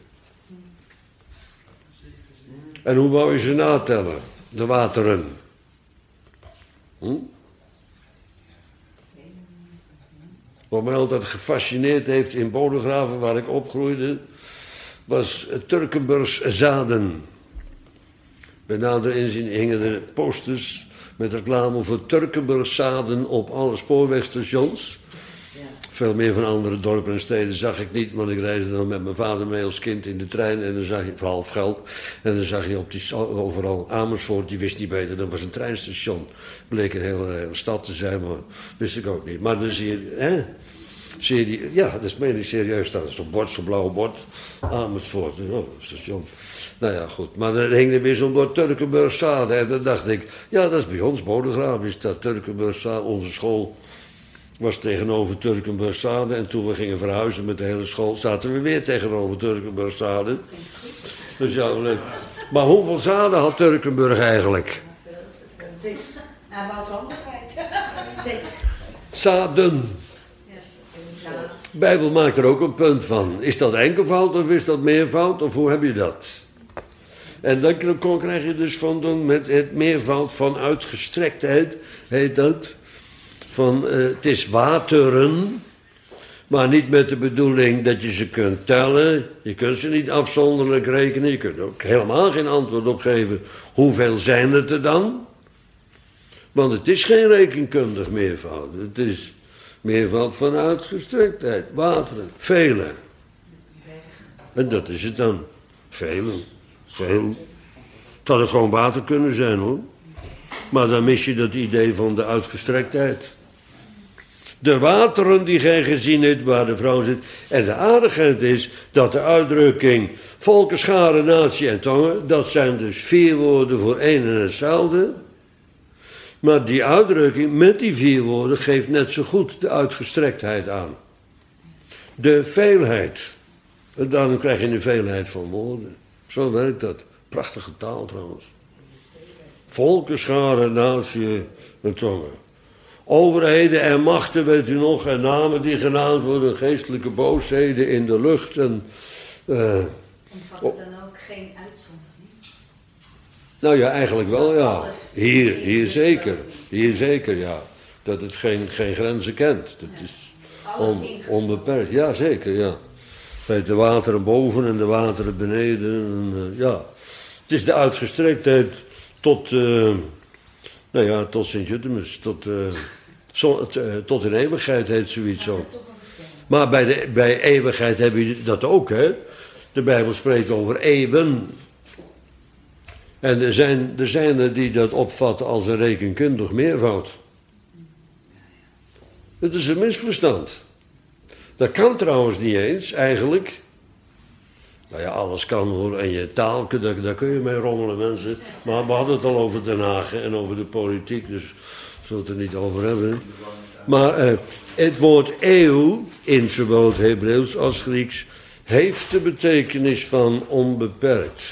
En hoe wou je ze natellen? De wateren. Hm? Wat mij altijd gefascineerd heeft in Bodegraven, waar ik opgroeide, was Turkenburgs zaden. Bij nader inzien hingen er posters met reclame voor Turkenburgs zaden op alle spoorwegstations. Ja. Veel meer van andere dorpen en steden zag ik niet, want ik reisde dan met mijn vader mee als kind in de trein en dan zag je voor half geld. En dan zag je op die, overal Amersfoort, die wist niet beter, dat was een treinstation. Bleek een hele, hele stad te zijn, maar wist ik ook niet. Maar dan zie je, hè? Zie je die, ja, dat is meen ik serieus, dat is zo'n bord, zo'n blauw bord, Amersfoort, oh, station. Nou ja, goed, maar dan hing er weer zo'n bord Turkenburgszade en dan dacht ik, ja, dat is bij ons, Bodegraaf is dat Turkenburgszade, onze school was tegenover Turkenburgszade en toen we gingen verhuizen met de hele school, zaten we weer tegenover Turkenburgszade. Dus ja, leuk. Maar hoeveel zaden had Turkenburg eigenlijk? Hij was handigheid. Zaden. De Bijbel maakt er ook een punt van. Is dat enkelvoud of is dat meervoud of hoe heb je dat? En dan krijg je dus van doen met het meervoud van uitgestrektheid, heet dat. Van uh, het is wateren, maar niet met de bedoeling dat je ze kunt tellen. Je kunt ze niet afzonderlijk rekenen. Je kunt er ook helemaal geen antwoord op geven. Hoeveel zijn het er dan? Want het is geen rekenkundig meervoud. Het is meervoud van uitgestrektheid. Wateren. Vele. En dat is het dan. Vele. Veel. Het had er gewoon water kunnen zijn, hoor. Maar dan mis je dat idee van de uitgestrektheid. De wateren die gij gezien hebt, waar de vrouw zit. En de aardigheid is dat de uitdrukking volken, scharen, natie en tongen, dat zijn dus vier woorden voor één en hetzelfde. Maar die uitdrukking met die vier woorden geeft net zo goed de uitgestrektheid aan. De veelheid. En daarom krijg je een veelheid van woorden. Zo werkt dat. Prachtige taal trouwens. Volken, scharen, natie en tongen. Overheden en machten, weet u nog, en namen die genaamd worden, geestelijke boosheden in de lucht. En, uh, Omvat het dan ook geen uitzondering? nou ja, eigenlijk wel, ja. Hier, hier zeker. Hier zeker, ja. Dat het geen, geen grenzen kent. Dat is on, onbeperkt. Ja, zeker, ja. Met de wateren boven en de wateren beneden. En, uh, ja. Het is de uitgestrektheid tot, uh, nou ja, tot Sint-Jutemus. Tot, uh, zo, uh, tot in eeuwigheid heet zoiets ook. Maar bij, de, bij eeuwigheid heb je dat ook, hè. De Bijbel spreekt over eeuwen. En er zijn, er zijn er die dat opvatten als een rekenkundig meervoud. Het is een misverstand. Dat kan trouwens niet eens, eigenlijk. Nou ja, alles kan hoor. En je taal, daar, daar kun je mee rommelen, mensen. Maar we hadden het al over Den Haag en over de politiek, dus we zullen het er niet over hebben. Maar eh, het woord eeuw, in zowel het Hebreeuws als Grieks, heeft de betekenis van onbeperkt.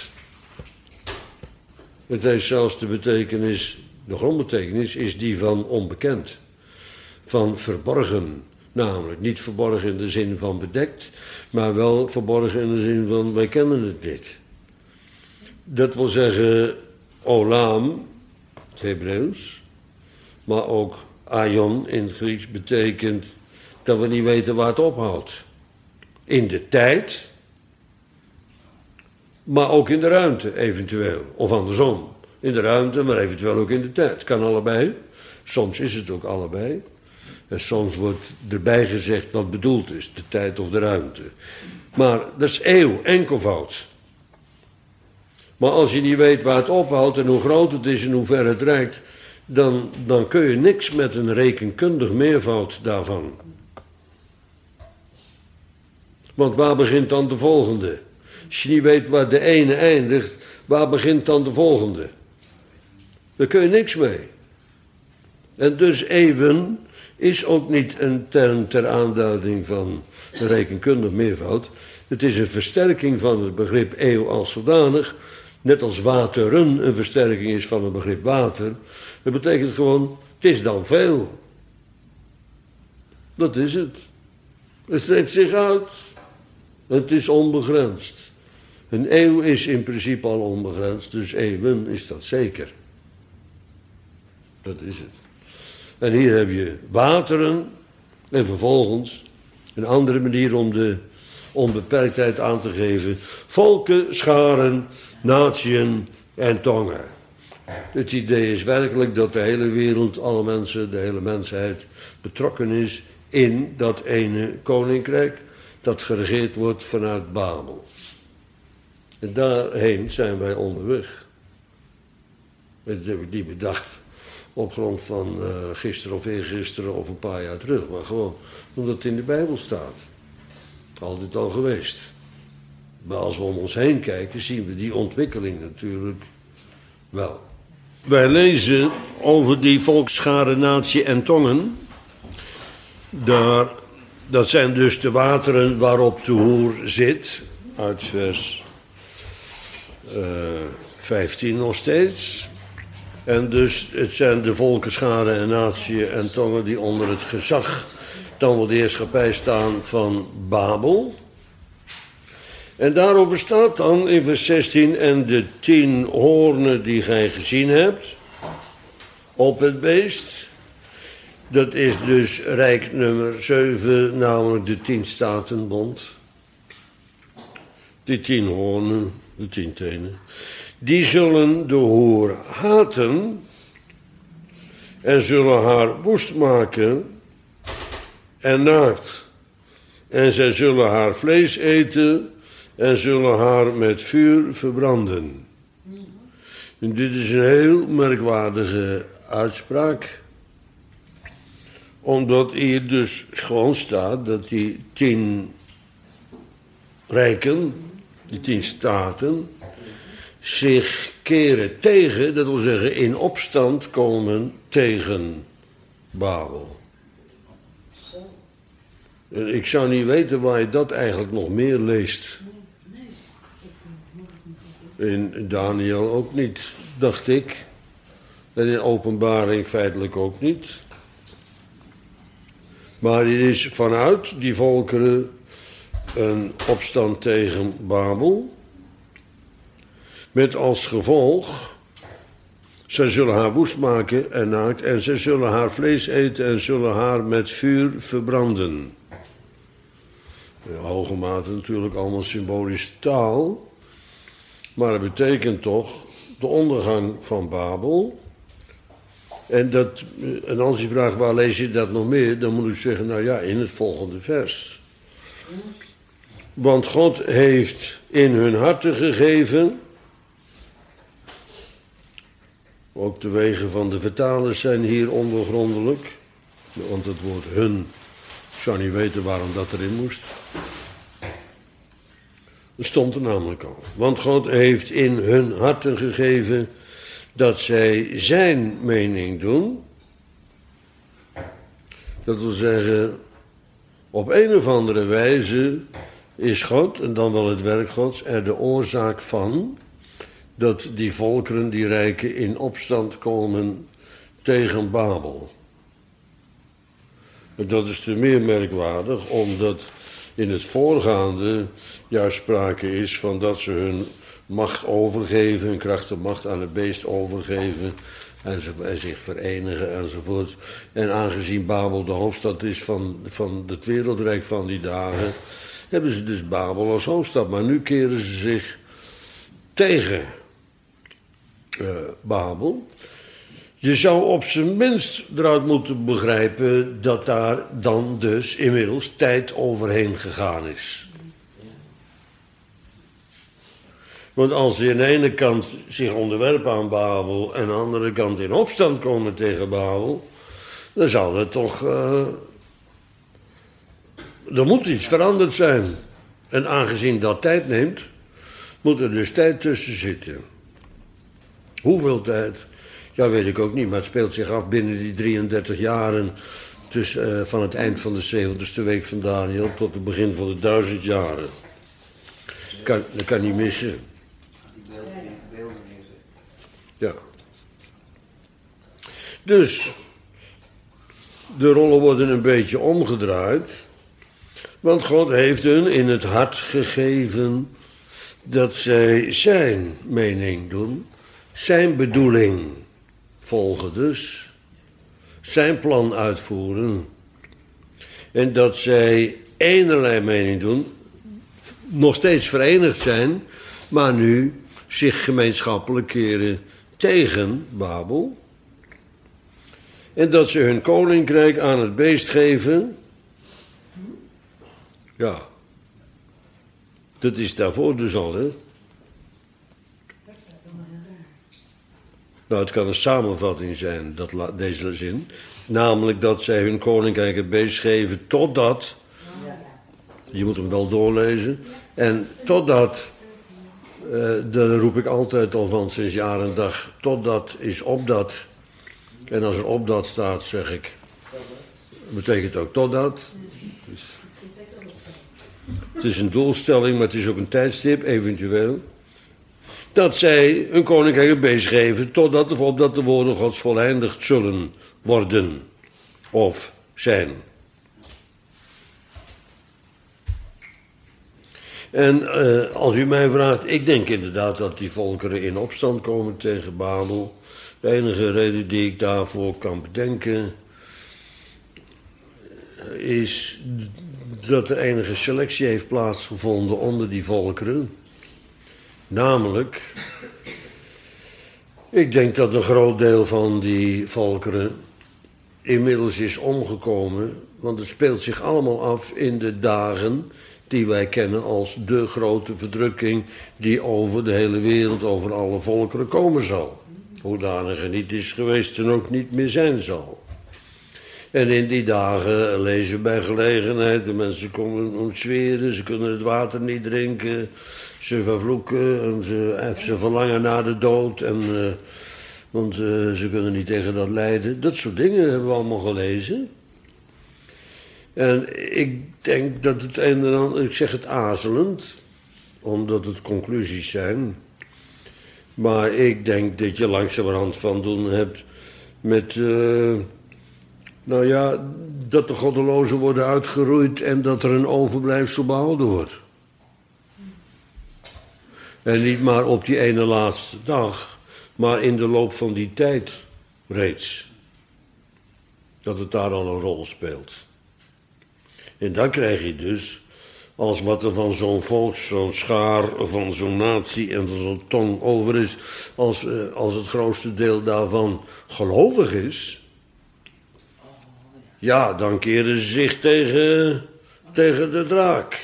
Het heeft zelfs de betekenis, de grondbetekenis is die van onbekend. Van verborgen. Namelijk niet verborgen in de zin van bedekt, maar wel verborgen in de zin van wij kennen het niet. Dat wil zeggen olam, het Hebreeuws, maar ook aion in het Grieks betekent dat we niet weten waar het ophoudt. In de tijd, maar ook in de ruimte eventueel. Of andersom, in de ruimte, maar eventueel ook in de tijd. Kan allebei. Soms is het ook allebei. En soms wordt erbij gezegd wat bedoeld is, de tijd of de ruimte. Maar dat is eeuw, enkelvoud. Maar als je niet weet waar het ophoudt en hoe groot het is en hoe ver het reikt, dan, dan kun je niks met een rekenkundig meervoud daarvan. Want waar begint dan de volgende? Als je niet weet waar de ene eindigt, waar begint dan de volgende? Daar kun je niks mee. En dus eeuwen is ook niet een term ter aanduiding van een rekenkundig meervoud. Het is een versterking van het begrip eeuw als zodanig. Net als wateren een versterking is van het begrip water. Dat betekent gewoon, het is dan veel. Dat is het. Het strekt zich uit. Het is onbegrensd. Een eeuw is in principe al onbegrensd, dus eeuwen is dat zeker. Dat is het. En hier heb je wateren en vervolgens een andere manier om de onbeperktheid aan te geven. Volken, scharen, natieën en tongen. Het idee is werkelijk dat de hele wereld, alle mensen, de hele mensheid betrokken is in dat ene koninkrijk dat geregeerd wordt vanuit Babel. En daarheen zijn wij onderweg. Dat heb ik niet bedacht op grond van uh, gisteren of eergisteren of een paar jaar terug. Maar gewoon omdat het in de Bijbel staat. Altijd al geweest. Maar als we om ons heen kijken, zien we die ontwikkeling natuurlijk wel. Wij lezen over die volksscharen, natie en tongen. Daar, dat zijn dus de wateren waarop de hoer zit. Uit vers uh, vijftien nog steeds. En dus het zijn de volken, scharen en natie en tongen die onder het gezag, dan wel de heerschappij staan van Babel. En daarover staat dan in vers zestien, en de tien hoornen die gij gezien hebt op het beest. Dat is dus rijk nummer zeven, namelijk de tien statenbond. Die tien hoornen, de tien tenen. Die zullen de hoer haten en zullen haar woest maken en naakt. En zij zullen haar vlees eten en zullen haar met vuur verbranden. En dit is een heel merkwaardige uitspraak. Omdat hier dus gewoon staat dat die tien rijken, die tien staten, zich keren tegen, dat wil zeggen in opstand komen tegen Babel. En ik zou niet weten waar je dat eigenlijk nog meer leest. In Daniel ook niet, dacht ik. En in Openbaring feitelijk ook niet. Maar er is vanuit die volkeren een opstand tegen Babel. Met als gevolg, zij zullen haar woest maken en naakt, en zij zullen haar vlees eten en zullen haar met vuur verbranden. In hoge mate natuurlijk allemaal symbolische taal. Maar het betekent toch de ondergang van Babel. En, dat, en als je vraagt waar lees je dat nog meer, dan moet ik zeggen, nou ja, in het volgende vers. Want God heeft in hun harten gegeven, ook de wegen van de vertalers zijn hier ondergrondelijk, want het woord hun, ik zou niet weten waarom dat erin moest. Dat stond er namelijk al. Want God heeft in hun harten gegeven dat zij zijn mening doen. Dat wil zeggen, op een of andere wijze is God, en dan wel het werk Gods, er de oorzaak van dat die volkeren, die rijken, in opstand komen tegen Babel. En dat is te meer merkwaardig, omdat in het voorgaande juist sprake is van dat ze hun macht overgeven, hun kracht en macht aan het beest overgeven en, ze, en zich verenigen enzovoort. En aangezien Babel de hoofdstad is van, van het wereldrijk van die dagen, hebben ze dus Babel als hoofdstad. Maar nu keren ze zich tegen uh, Babel. Je zou op zijn minst eruit moeten begrijpen dat daar dan dus inmiddels tijd overheen gegaan is. Want als ze aan de ene kant zich onderwerpen aan Babel en aan de andere kant in opstand komen tegen Babel, dan zal er toch, uh, er moet iets veranderd zijn. En aangezien dat tijd neemt, moet er dus tijd tussen zitten. Hoeveel tijd? Ja, weet ik ook niet, maar het speelt zich af binnen die drieëndertig jaren tussen, uh, van het eind van de zeventigste week van Daniel tot het begin van de duizend jaren. Kan, dat kan niet missen. Ja. Dus, de rollen worden een beetje omgedraaid, want God heeft hun in het hart gegeven dat zij zijn mening doen, zijn bedoeling volgen dus, zijn plan uitvoeren. En dat zij eenerlei mening doen, nog steeds verenigd zijn, maar nu zich gemeenschappelijk keren tegen Babel. En dat ze hun koninkrijk aan het beest geven. Ja, dat is daarvoor dus al, hè. Nou, het kan een samenvatting zijn, dat, deze zin. Namelijk dat zij hun koninkrijk het beest geven totdat, je moet hem wel doorlezen, en totdat, uh, daar roep ik altijd al van sinds jaar en dag, totdat is opdat. En als er opdat staat, zeg ik, betekent ook totdat. Dus, het is een doelstelling, maar het is ook een tijdstip, eventueel. Dat zij hun koninkrijk het beest geven totdat of opdat de woorden Gods voleindigd zullen worden of zijn. En uh, als u mij vraagt, ik denk inderdaad dat die volkeren in opstand komen tegen Babel. De enige reden die ik daarvoor kan bedenken is dat er enige selectie heeft plaatsgevonden onder die volkeren. Namelijk, ik denk dat een groot deel van die volkeren inmiddels is omgekomen, want het speelt zich allemaal af in de dagen die wij kennen als de grote verdrukking die over de hele wereld, over alle volkeren komen zal. Hoedanig er niet is geweest en ook niet meer zijn zal. En in die dagen lezen we bij gelegenheid, de mensen komen ontzweren, ze kunnen het water niet drinken, ze vervloeken en ze, ze verlangen naar de dood, en, uh, want uh, ze kunnen niet tegen dat lijden. Dat soort dingen hebben we allemaal gelezen. En ik denk dat het een en ander, ik zeg het aarzelend, omdat het conclusies zijn, Maar ik denk dat je langzamerhand van doen hebt met, uh, nou ja, dat de goddelozen worden uitgeroeid en dat er een overblijfsel behouden wordt. En niet maar op die ene laatste dag, maar in de loop van die tijd reeds. Dat het daar al een rol speelt. En dan krijg je dus, als wat er van zo'n volk, zo'n schaar, van zo'n natie en van zo'n tong over is, als, als het grootste deel daarvan gelovig is, ja, dan keren ze zich tegen, tegen de draak.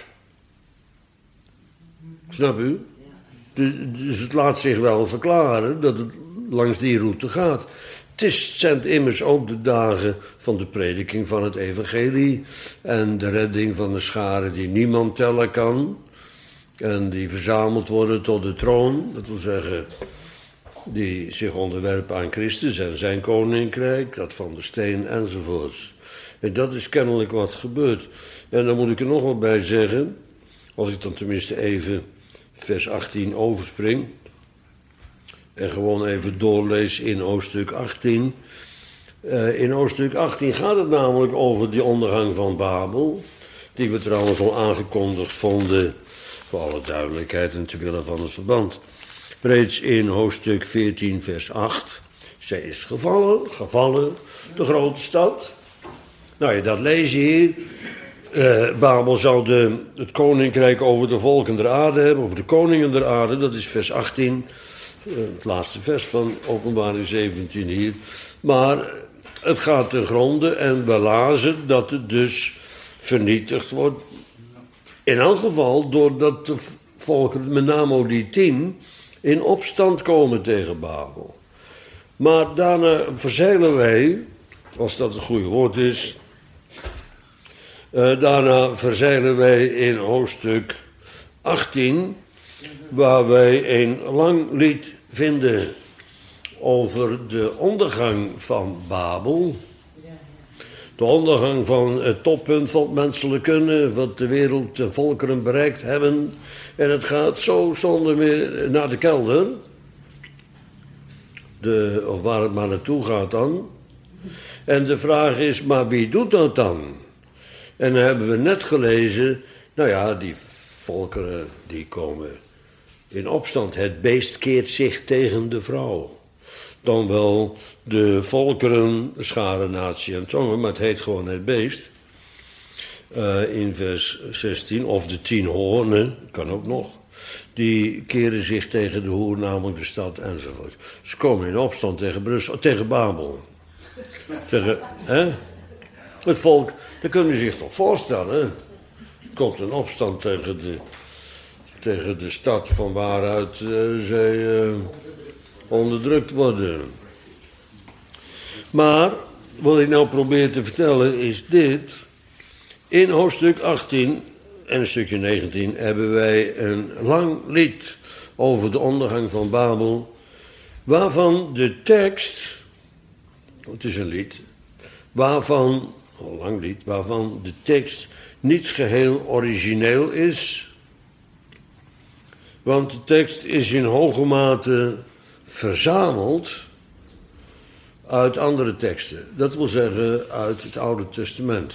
Snap u? Dus, dus het laat zich wel verklaren dat het langs die route gaat. Het is, zijn immers ook de dagen van de prediking van het evangelie en de redding van de scharen die niemand tellen kan en die verzameld worden tot de troon, dat wil zeggen die zich onderwerpen aan Christus en zijn koninkrijk, dat van de steen enzovoorts. En dat is kennelijk wat gebeurt. En dan moet ik er nog wat bij zeggen, als ik dan tenminste even vers achttien overspring en gewoon even doorlees in hoofdstuk achttien. Uh, in hoofdstuk achttien gaat het namelijk over die ondergang van Babel, die we trouwens al aangekondigd vonden, voor alle duidelijkheid en te willen van het verband. Reeds in hoofdstuk veertien vers acht. Zij is gevallen, gevallen, de grote stad. Nou ja, dat lees je hier. Uh, Babel zou de, het koninkrijk over de volken der aarde hebben, over de koningen der aarde, dat is vers achttien. Het laatste vers van Openbaring zeventien hier. Maar het gaat ten gronde en we lazen dat het dus vernietigd wordt. In elk geval doordat de volken, met name die tien, in opstand komen tegen Babel. Maar daarna verzeilen wij, als dat een goede woord is, uh, daarna verzeilen wij in hoofdstuk achttien, waar wij een lang lied vinden over de ondergang van Babel. De ondergang van het toppunt van het menselijk kunnen, wat de wereld de volkeren bereikt hebben. En het gaat zo zonder meer naar de kelder. De, of waar het maar naartoe gaat dan. En de vraag is, maar wie doet dat dan? En dan hebben we net gelezen, nou ja, die volkeren die komen in opstand. Het beest keert zich tegen de vrouw. Dan wel de volkeren, de scharen, natie en tongen, maar het heet gewoon het beest. Uh, in vers zestien, of de tien hoornen, kan ook nog. Die keren zich tegen de hoer, namelijk de stad enzovoort. Ze komen in opstand tegen Brussel, tegen Babel. Tegen, hè? Het volk, dat kunnen je zich toch voorstellen. Er komt een opstand tegen de, tegen de stad van waaruit uh, zij uh, onderdrukt worden. Maar wat ik nou probeer te vertellen is dit. In hoofdstuk achttien en een stukje negentien hebben wij een lang lied over de ondergang van Babel, waarvan de tekst, het is een lied, waarvan, een lang lied, waarvan de tekst niet geheel origineel is, want de tekst is in hoge mate verzameld uit andere teksten. Dat wil zeggen uit het Oude Testament.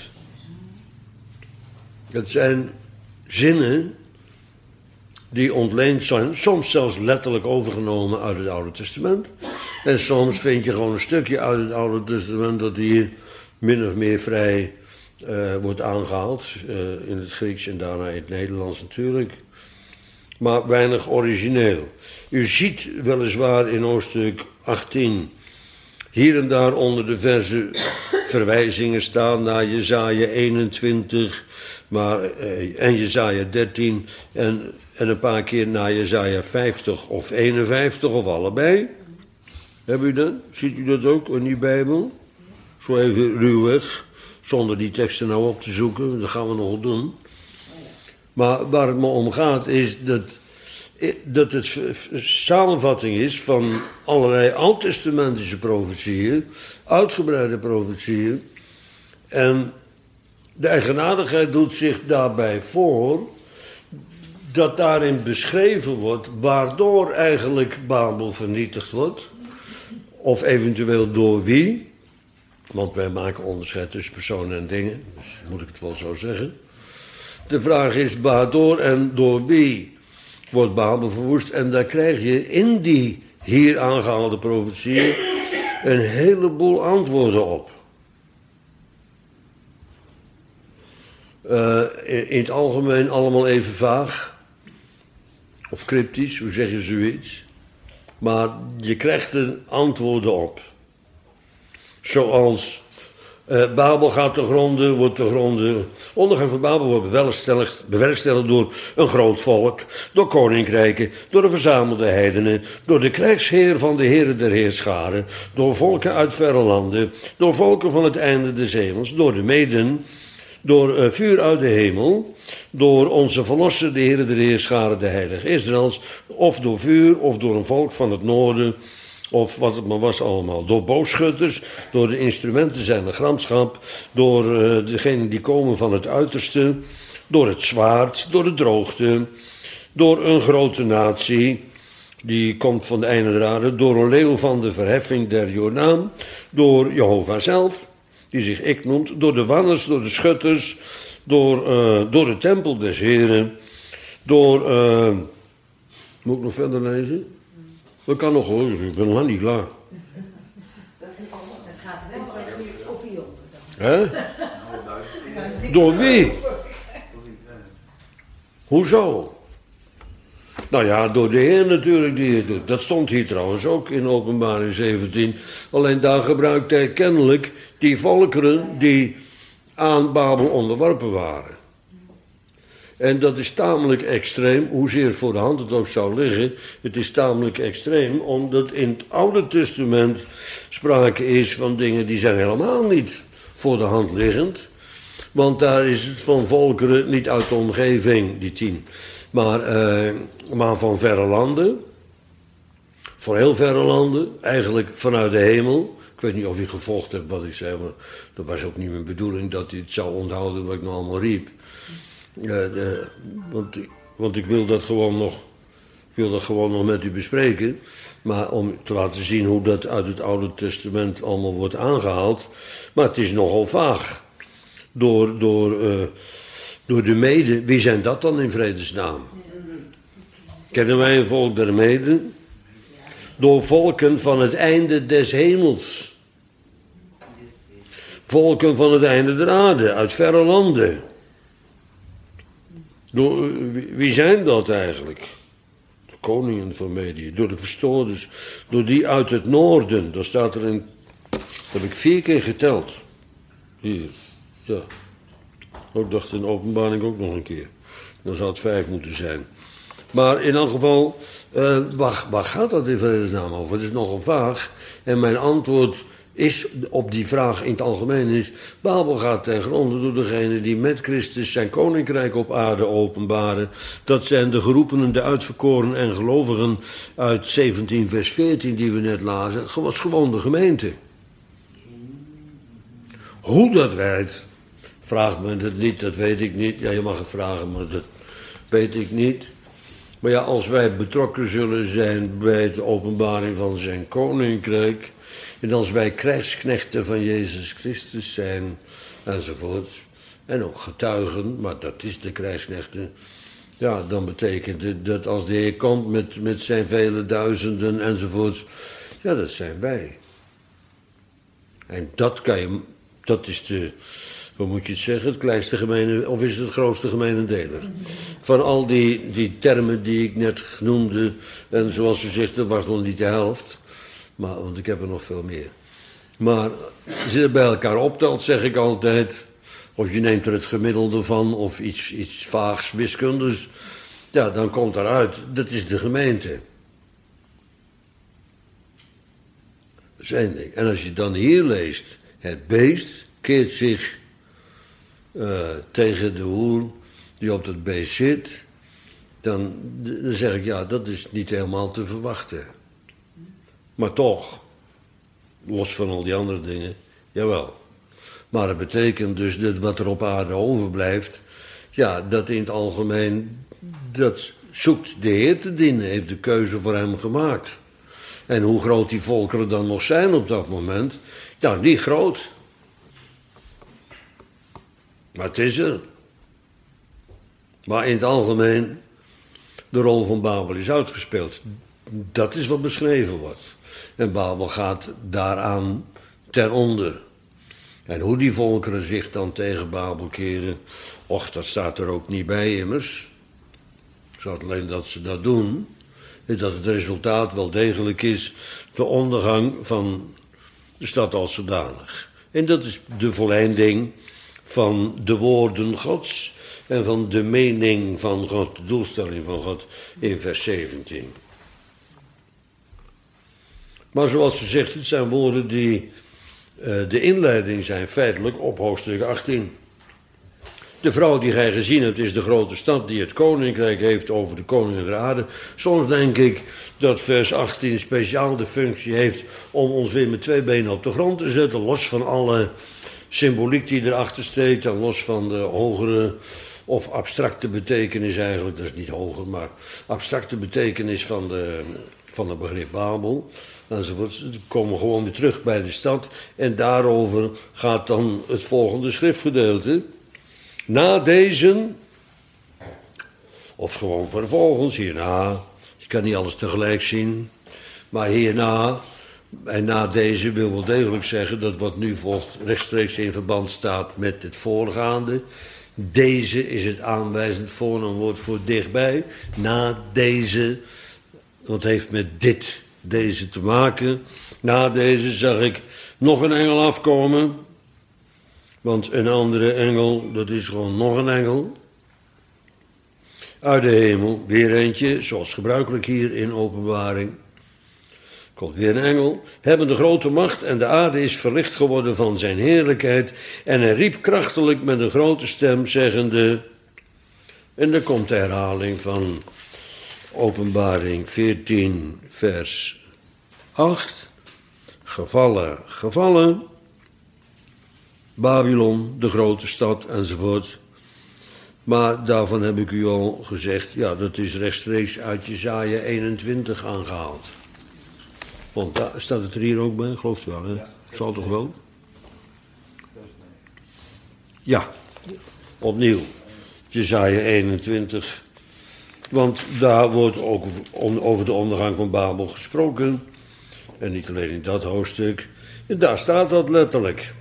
Het zijn zinnen die ontleend zijn, soms zelfs letterlijk overgenomen uit het Oude Testament. En soms vind je gewoon een stukje uit het Oude Testament dat hier min of meer vrij uh, wordt aangehaald. Uh, in het Grieks en daarna in het Nederlands natuurlijk. Maar weinig origineel. U ziet weliswaar in hoofdstuk achttien hier en daar onder de verzen verwijzingen staan naar Jesaja eenentwintig maar, eh, en Jesaja dertien en, en een paar keer naar Jesaja vijftig of eenenvijftig of allebei. Hebben u dat? Ziet u dat ook in die Bijbel? Zo even ruwweg, zonder die teksten nou op te zoeken, dat gaan we nog doen. Maar waar het me om gaat is dat, dat het samenvatting is van allerlei oud-testamentische profetieën, uitgebreide profetieën. En de eigenaardigheid doet zich daarbij voor dat daarin beschreven wordt waardoor eigenlijk Babel vernietigd wordt. Of eventueel door wie. Want wij maken onderscheid tussen personen en dingen. Dus moet ik het wel zo zeggen. De vraag is waardoor en door wie wordt Babel verwoest. En daar krijg je in die hier aangehaalde profetie een heleboel antwoorden op. Uh, in het algemeen allemaal even vaag. Of cryptisch, hoe zeg je zoiets. Maar je krijgt er antwoorden op. Zoals uh, Babel gaat te gronden, wordt te gronden. Ondergang van Babel wordt bewerkstelligd, bewerkstelligd door een groot volk, door koninkrijken, door de verzamelde heidenen, door de krijgsheer van de heren der heerscharen, door volken uit verre landen, door volken van het einde des hemels, door de Meden, door uh, vuur uit de hemel, door onze verlosser, de heren der heerscharen, de heilige Israëls, of door vuur, of door een volk van het noorden, of wat het maar was allemaal. Door boogschutters, door de instrumenten zijner gramschap, door uh, degenen die komen van het uiterste, door het zwaard, door de droogte, door een grote natie, die komt van de einde der aarde, door een leeuw van de verheffing der Jordaan, door Jehovah zelf, die zich ik noemt, door de wanners, door de schutters, door, uh, door de tempel des Heren, door, uh, moet ik nog verder lezen? Dat kan nog hoor, ik ben nog niet klaar. Het gaat wel op je Hè? Door wie? Hoezo? Nou ja, door de Heer natuurlijk die het doet. Dat stond hier trouwens ook in Openbaring zeventien. Alleen daar gebruikt hij kennelijk die volkeren die aan Babel onderworpen waren. En dat is tamelijk extreem, hoezeer voor de hand het ook zou liggen. Het is tamelijk extreem, omdat in het Oude Testament sprake is van dingen die zijn helemaal niet voor de hand liggend. Want daar is het van volkeren, niet uit de omgeving, die tien, maar, uh, maar van verre landen. Voor heel verre landen, eigenlijk vanuit de hemel. Ik weet niet of u gevolgd hebt wat ik zei, maar dat was ook niet mijn bedoeling dat u het zou onthouden wat ik nou allemaal riep. Uh, de, want, want ik wil dat gewoon nog, ik wil dat gewoon nog met u bespreken. Maar om te laten zien hoe dat uit het Oude Testament allemaal wordt aangehaald. Maar het is nogal vaag. Door, door, uh, door de Meden. Wie zijn dat dan in vredesnaam? Kennen wij een volk der Meden? Door volken van het einde des hemels. Volken van het einde der aarde, uit verre landen. Door, wie zijn dat eigenlijk? De koningen van Medië, door de verstoorders, door die uit het noorden. Daar staat er een, dat heb ik vier keer geteld. Hier, ja. Ik dacht in de openbaring ook nog een keer. Dan zou het vijf moeten zijn. Maar in elk geval, uh, waar, waar gaat dat in vredesnaam over? Het is nogal vaag. En mijn antwoord is op die vraag in het algemeen is, Babel gaat ten gronde door degene die met Christus zijn koninkrijk op aarde openbaren. Dat zijn de geroepenen, de uitverkoren en gelovigen uit zeventien vers veertien die we net lazen. Dat was gewoon de gemeente. Hoe dat werkt, vraagt me dat niet, dat weet ik niet. Ja, je mag het vragen, maar dat weet ik niet. Maar ja, als wij betrokken zullen zijn bij de openbaring van zijn koninkrijk, en als wij krijgsknechten van Jezus Christus zijn, enzovoort, en ook getuigen, maar dat is de krijgsknechten, ja, dan betekent het dat als de Heer komt met, met zijn vele duizenden, enzovoort, ja, dat zijn wij. En dat kan je, dat is de, hoe moet je het zeggen, het kleinste gemene, of is het het grootste gemene deler? Van al die, die termen die ik net noemde, en zoals u zegt, dat was nog niet de helft. Maar, want ik heb er nog veel meer. Maar als je het bij elkaar optelt, zeg ik altijd, of je neemt er het gemiddelde van, of iets, iets vaags, wiskundigs, ja, dan komt eruit, dat is de gemeente. Dat is één ding. En als je dan hier leest, het beest keert zich uh, tegen de hoer die op dat beest zit, dan, dan zeg ik, ja, dat is niet helemaal te verwachten. Maar toch, los van al die andere dingen, jawel. Maar het betekent dus dat wat er op aarde overblijft, ja, dat in het algemeen dat zoekt de Heer te dienen, heeft de keuze voor hem gemaakt. En hoe groot die volkeren dan nog zijn op dat moment, nou, niet groot. Maar het is er. Maar in het algemeen, de rol van Babel is uitgespeeld. Dat is wat beschreven wordt. En Babel gaat daaraan ten onder. En hoe die volkeren zich dan tegen Babel keren, och, dat staat er ook niet bij immers. Het staat alleen dat ze dat doen. En dat het resultaat wel degelijk is de ondergang van de stad als zodanig. En dat is de volleinding van de woorden Gods en van de mening van God, de doelstelling van God in vers zeventien. Maar zoals gezegd, het zijn woorden die uh, de inleiding zijn feitelijk op hoofdstuk achttien. De vrouw die gij gezien hebt is de grote stad die het koninkrijk heeft over de koningen der aarde. Soms denk ik dat vers achttien speciaal de functie heeft om ons weer met twee benen op de grond te zetten, los van alle symboliek die erachter steekt en los van de hogere of abstracte betekenis eigenlijk, dat is niet hoger, maar abstracte betekenis van, de, van het begrip Babel. Enzovoort. We komen gewoon weer terug bij de stad en daarover gaat dan het volgende schriftgedeelte. Na deze, of gewoon vervolgens, hierna, je kan niet alles tegelijk zien, maar hierna en na deze wil wel degelijk zeggen dat wat nu volgt rechtstreeks in verband staat met het voorgaande. Deze is het aanwijzend voornaamwoord voor dichtbij. Na deze, wat heeft met dit, deze te maken. Na deze zag ik nog een engel afkomen. Want een andere engel, dat is gewoon nog een engel. Uit de hemel, weer eentje, zoals gebruikelijk hier in Openbaring. Komt weer een engel. Hebben de grote macht en de aarde is verlicht geworden van zijn heerlijkheid. En hij riep krachtelijk met een grote stem, zeggende. En dan komt de herhaling van Openbaring veertien, vers acht. Gevallen, gevallen. Babylon, de grote stad, enzovoort. Maar daarvan heb ik u al gezegd, ja, dat is rechtstreeks uit Jesaja eenentwintig aangehaald. Want daar staat het er hier ook bij, geloof je wel, hè? Zal toch wel? Ja, opnieuw. Jesaja eenentwintig. Want daar wordt ook over de ondergang van Babel gesproken. En niet alleen in dat hoofdstuk. En daar staat dat letterlijk.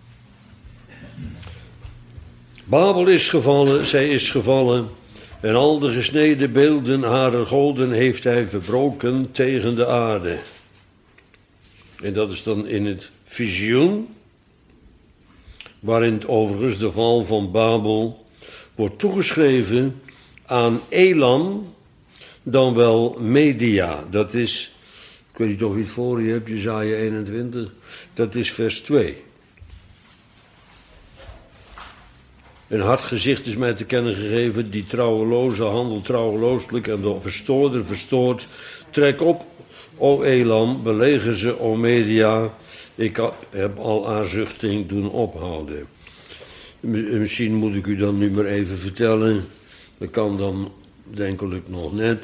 Babel is gevallen, zij is gevallen. En al de gesneden beelden harer goden heeft hij verbroken tegen de aarde. En dat is dan in het visioen, waarin overigens de val van Babel wordt toegeschreven aan Elam, dan wel Media. Dat is, ik weet niet of je het voor je hebt, Jesaja eenentwintig, dat is vers twee. Een hard gezicht is mij te kennen gegeven, die trouweloze handel trouwelooselijk en de verstoorder verstoord. Trek op, o Elam, belegen ze, o Media. Ik heb al aanzuchting doen ophouden. Misschien moet ik u dan nu maar even vertellen, dat kan dan denkelijk nog net,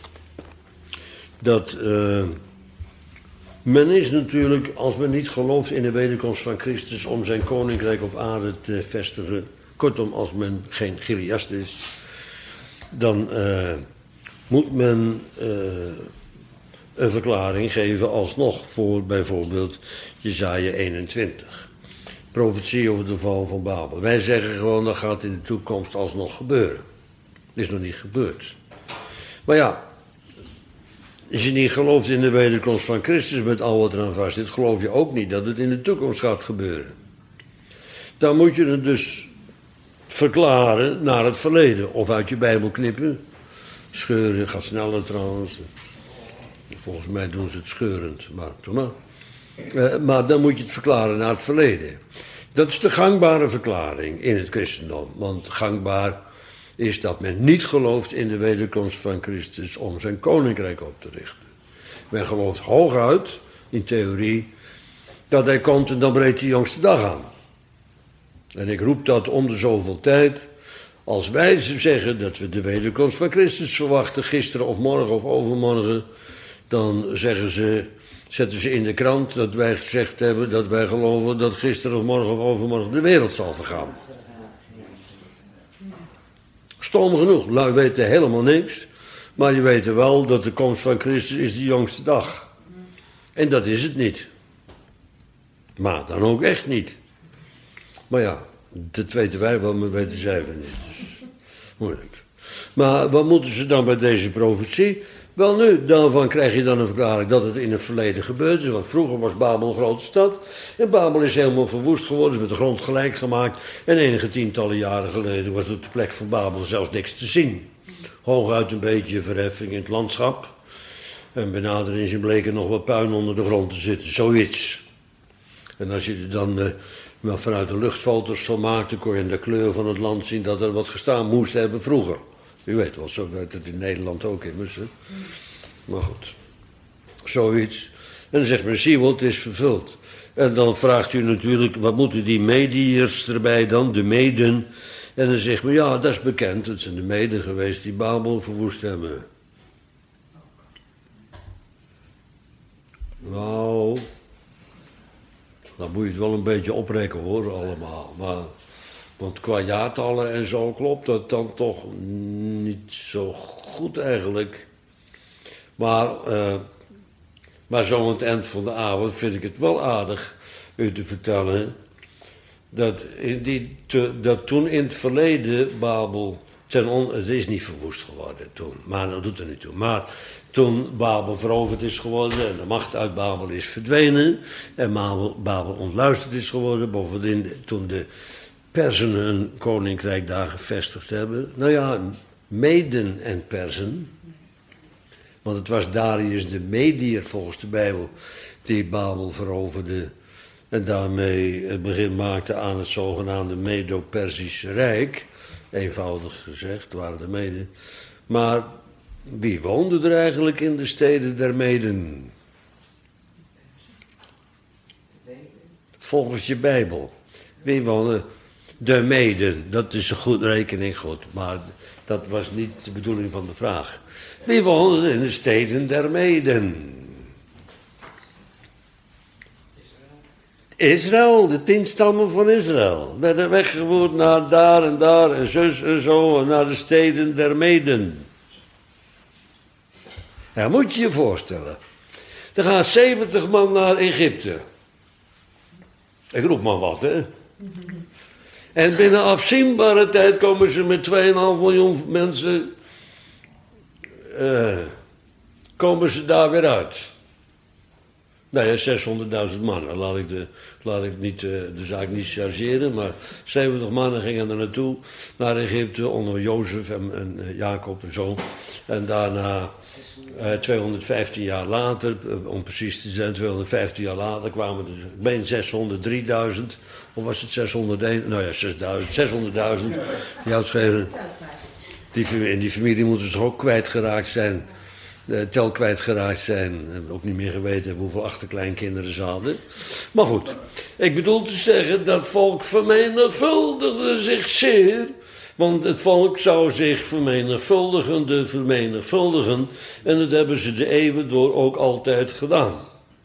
dat uh, men is natuurlijk, als men niet gelooft in de wederkomst van Christus om zijn koninkrijk op aarde te vestigen, kortom, als men geen Chiliast is, dan uh, moet men uh, een verklaring geven alsnog voor bijvoorbeeld Jesaja eenentwintig. Profetie over de val van Babel. Wij zeggen gewoon dat gaat in de toekomst alsnog gebeuren. Dat is nog niet gebeurd. Maar ja, als je niet gelooft in de wederkomst van Christus met al wat eraan vast zit, geloof je ook niet dat het in de toekomst gaat gebeuren. Dan moet je het dus verklaren naar het verleden. Of uit je Bijbel knippen. Scheuren, gaat sneller trouwens. Volgens mij doen ze het scheurend, maar toch maar. Uh, maar dan moet je het verklaren naar het verleden. Dat is de gangbare verklaring in het christendom. Want gangbaar is dat men niet gelooft in de wederkomst van Christus om zijn koninkrijk op te richten. Men gelooft hooguit, in theorie, dat hij komt en dan breekt de jongste dag aan. En ik roep dat om de zoveel tijd, Als wij ze zeggen dat we de wederkomst van Christus verwachten, gisteren of morgen of overmorgen, dan zeggen ze, zetten ze in de krant dat wij gezegd hebben dat wij geloven dat gisteren of morgen of overmorgen de wereld zal vergaan. Stom genoeg, lui weten helemaal niks, maar je weet wel dat de komst van Christus is de jongste dag. En dat is het niet. Maar dan ook echt niet. Maar ja, dat weten wij wel, maar weten zij wel niet. Dus moeilijk. Maar wat moeten ze dan bij deze profetie? Wel nu, daarvan krijg je dan een verklaring dat het in het verleden gebeurd is. Want vroeger was Babel een grote stad. En Babel is helemaal verwoest geworden, is met de grond gelijk gemaakt. En enige tientallen jaren geleden was op de plek van Babel zelfs niks te zien. Hooguit een beetje verheffing in het landschap. En bij nader inzien bleek er nog wat puin onder de grond te zitten, zoiets. En als je er dan uh, maar vanuit de luchtfoto's van maakte, kon je in de kleur van het land zien dat er wat gestaan moest hebben vroeger. U weet wel, zo werkt het in Nederland ook immers. Hè? Maar goed, zoiets. En dan zegt men, zie wel, het is vervuld. En dan vraagt u natuurlijk, wat moeten die Mediërs erbij dan, de Meden? En dan zegt men, ja, dat is bekend, het zijn de Meden geweest die Babel verwoest hebben. Nou, dan moet je het wel een beetje oprekenen hoor, allemaal. Maar, want qua jaartallen en zo klopt dat dan toch niet zo goed eigenlijk. Maar, uh, maar zo aan het eind van de avond vind ik het wel aardig u te vertellen dat, in die, te, dat toen in het verleden Babel ten on, het is niet verwoest geworden toen, maar dat doet er niet toe. Maar toen Babel veroverd is geworden en de macht uit Babel is verdwenen en Babel, Babel ontluisterd is geworden, bovendien toen de Persen een koninkrijk daar gevestigd hebben. Nou ja, Meden en Persen, want het was Darius de Mediër volgens de Bijbel die Babel veroverde en daarmee het begin maakte aan het zogenaamde Medo-Persische Rijk. Eenvoudig gezegd, waren de Meden. Maar wie woonde er eigenlijk in de steden der Meden? Volgens je Bijbel. Wie woonde? De Meden. Dat is een goed rekening, goed. Maar dat was niet de bedoeling van de vraag. Wie woonde in de steden der Meden? Israël, de tien stammen van Israël. Werden weggevoerd naar daar en daar en zus en zo en naar de steden der Meden. Ja, moet je je voorstellen. Er gaan zeventig man naar Egypte. Ik roep maar wat, hè. En binnen afzienbare tijd komen ze met twee komma vijf miljoen mensen, uh, komen ze daar weer uit. Nou ja, zeshonderdduizend mannen. Laat ik, de, laat ik niet, uh, de zaak niet chargeren, maar zeventig mannen gingen er naartoe, naar Egypte, onder Jozef en, en uh, Jacob en zo. En daarna, uh, tweehonderdvijftien jaar later, uh, om precies te zijn, tweehonderdvijftien jaar later kwamen er, ik meen zeshonderddrieduizend, of was het zeshonderdéén? Nou ja, zesduizend, zeshonderdduizend. Ja, die, in die familie moeten ze ook kwijtgeraakt zijn. De tel kwijtgeraakt zijn. En ook niet meer geweten hebben hoeveel achterkleinkinderen ze hadden. Maar goed, ik bedoel te zeggen, dat volk vermenigvuldigde zich zeer. Want het volk zou zich vermenigvuldigende vermenigvuldigen. En dat hebben ze de eeuwen door ook altijd gedaan.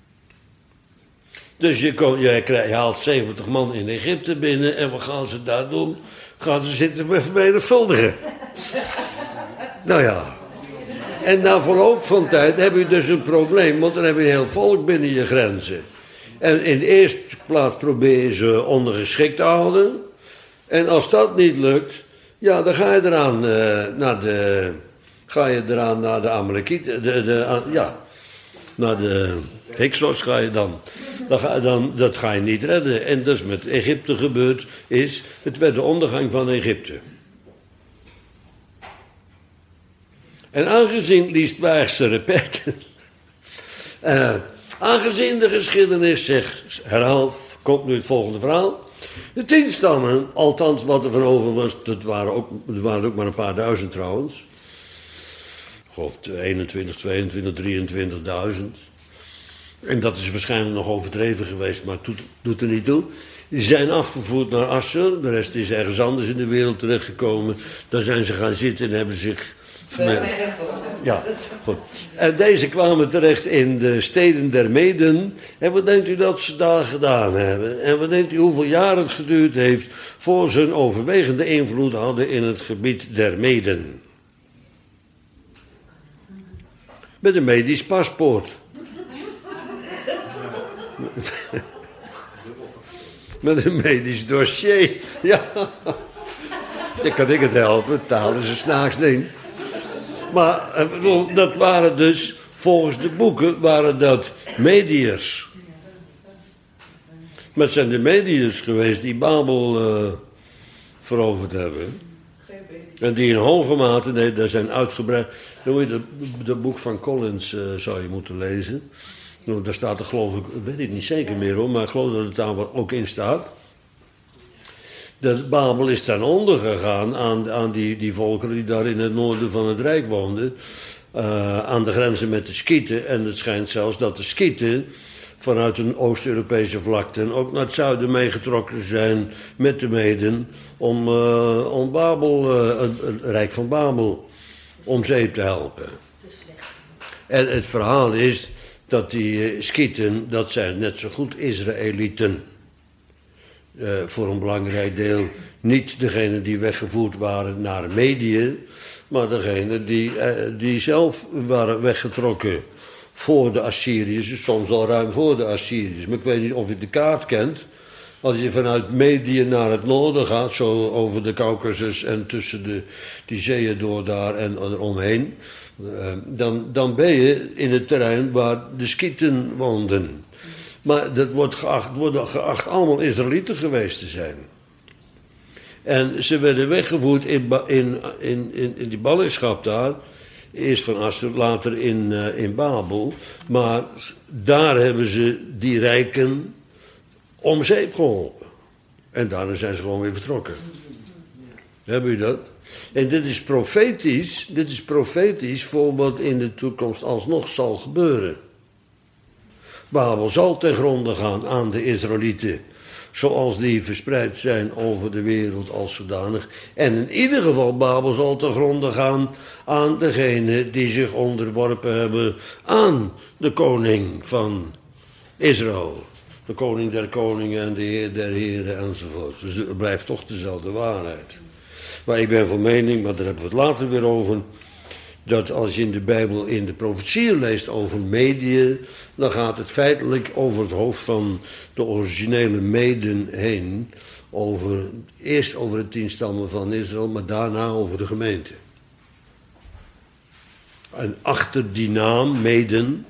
Dus je, kon, je, je haalt zeventig man in Egypte binnen en wat gaan ze daar doen? Gaan ze zitten vermenigvuldigen. Nou ja. En na verloop van tijd heb je dus een probleem, want dan heb je een heel volk binnen je grenzen. En in de eerste plaats probeer je ze ondergeschikt te houden. En als dat niet lukt, ja, dan ga je eraan uh, naar de, ga je eraan naar de Amalekieten, de, de, uh, ja, naar de Hyksos ga je dan. Dan ga, dan, dat ga je niet redden. En dus met Egypte gebeurd is, het werd de ondergang van Egypte. En aangezien, liefst Waagse repeten, uh, aangezien de geschiedenis zich herhaalt, komt nu het volgende verhaal. De tien stammen, althans wat er van over was, dat waren ook, er waren ook maar een paar duizend trouwens. Ik geloof eenentwintig, tweeëntwintig, drieëntwintigduizend. en dat is waarschijnlijk nog overdreven geweest, maar het doet, doet er niet toe. Die zijn afgevoerd naar Assur, de rest is ergens anders in de wereld terechtgekomen. Daar zijn ze gaan zitten en hebben zich vermeld. Ja, goed. En deze kwamen terecht in de steden der Meden. En wat denkt u dat ze daar gedaan hebben? En wat denkt u hoeveel jaar het geduurd heeft voor ze een overwegende invloed hadden in het gebied der Meden? Met een medisch paspoort. Met een medisch dossier. Ja. Dan kan ik het helpen. Taal is een snaaks ding. Maar dat waren dus, volgens de boeken, waren dat Mediërs. Maar het zijn de Mediërs geweest die Babel uh, veroverd hebben. En die in hoge mate, nee, daar zijn uitgebreid. Dan moet je dat, dat boek van Collins uh, zou je moeten lezen. Nou, daar staat er geloof ik, weet ik niet zeker meer hoor, maar ik geloof dat het daar ook in staat. Dat Babel is ten onder gegaan aan, aan die, die volkeren die daar in het noorden van het Rijk woonden. Uh, aan de grenzen met de Skieten. En het schijnt zelfs dat de Skieten vanuit een Oost-Europese vlakte ook naar het zuiden meegetrokken zijn met de Meden. Om, uh, om Babel, uh, het, het Rijk van Babel om zeep te helpen. En het verhaal is dat die uh, Skieten, dat zijn net zo goed Israëlieten. Uh, voor een belangrijk deel niet degenen die weggevoerd waren naar Medië, maar degenen die, uh, die zelf waren weggetrokken voor de Assyriërs, dus soms al ruim voor de Assyriërs. Maar ik weet niet of je de kaart kent. Als je vanuit Medië naar het noorden gaat, zo over de Caucasus en tussen de, die zeeën door daar en eromheen, uh, dan, dan ben je in het terrein waar de Skieten woonden. Maar dat wordt geacht, worden geacht allemaal Israëlieten geweest te zijn. En ze werden weggevoerd in, in, in, in, in die ballingschap daar. Eerst van Assur, later in, uh, in Babel. Maar daar hebben ze die rijken om zeep geholpen. En daarna zijn ze gewoon weer vertrokken. Hebben u dat? En dit is profetisch, dit is profetisch voor wat in de toekomst alsnog zal gebeuren. Babel zal ten gronde gaan aan de Israëlieten, zoals die verspreid zijn over de wereld als zodanig. En in ieder geval Babel zal ten gronde gaan aan degenen die zich onderworpen hebben aan de koning van Israël. De koning der koningen en de heer der heren enzovoort. Dus het blijft toch dezelfde waarheid. Maar ik ben van mening, maar daar hebben we het later weer over, dat als je in de Bijbel in de profetieën leest over Medië, dan gaat het feitelijk over het hoofd van de originele Meden heen. Over, eerst over de tien stammen van Israël, maar daarna over de gemeente. En achter die naam, Meden,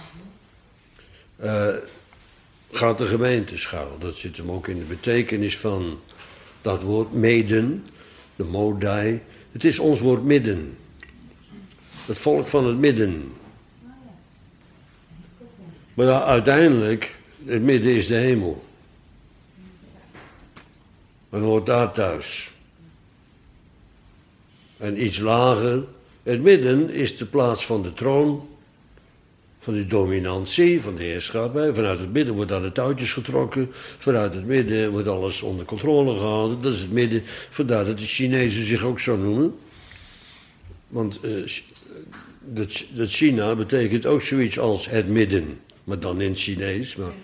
uh, gaat de gemeente schuil. Dat zit hem ook in de betekenis van dat woord Meden, de Modai. Het is ons woord midden. Het volk van het midden. Maar ja, uiteindelijk, het midden is de hemel. Men hoort daar thuis. En iets lager, het midden is de plaats van de troon, van de dominantie, van de heerschappij. Vanuit het midden wordt aan de touwtjes getrokken. Vanuit het midden wordt alles onder controle gehouden. Dat is het midden, vandaar dat de Chinezen zich ook zo noemen. Want uh, dat, dat China betekent ook zoiets als het midden. Maar dan in het Chinees. Maar,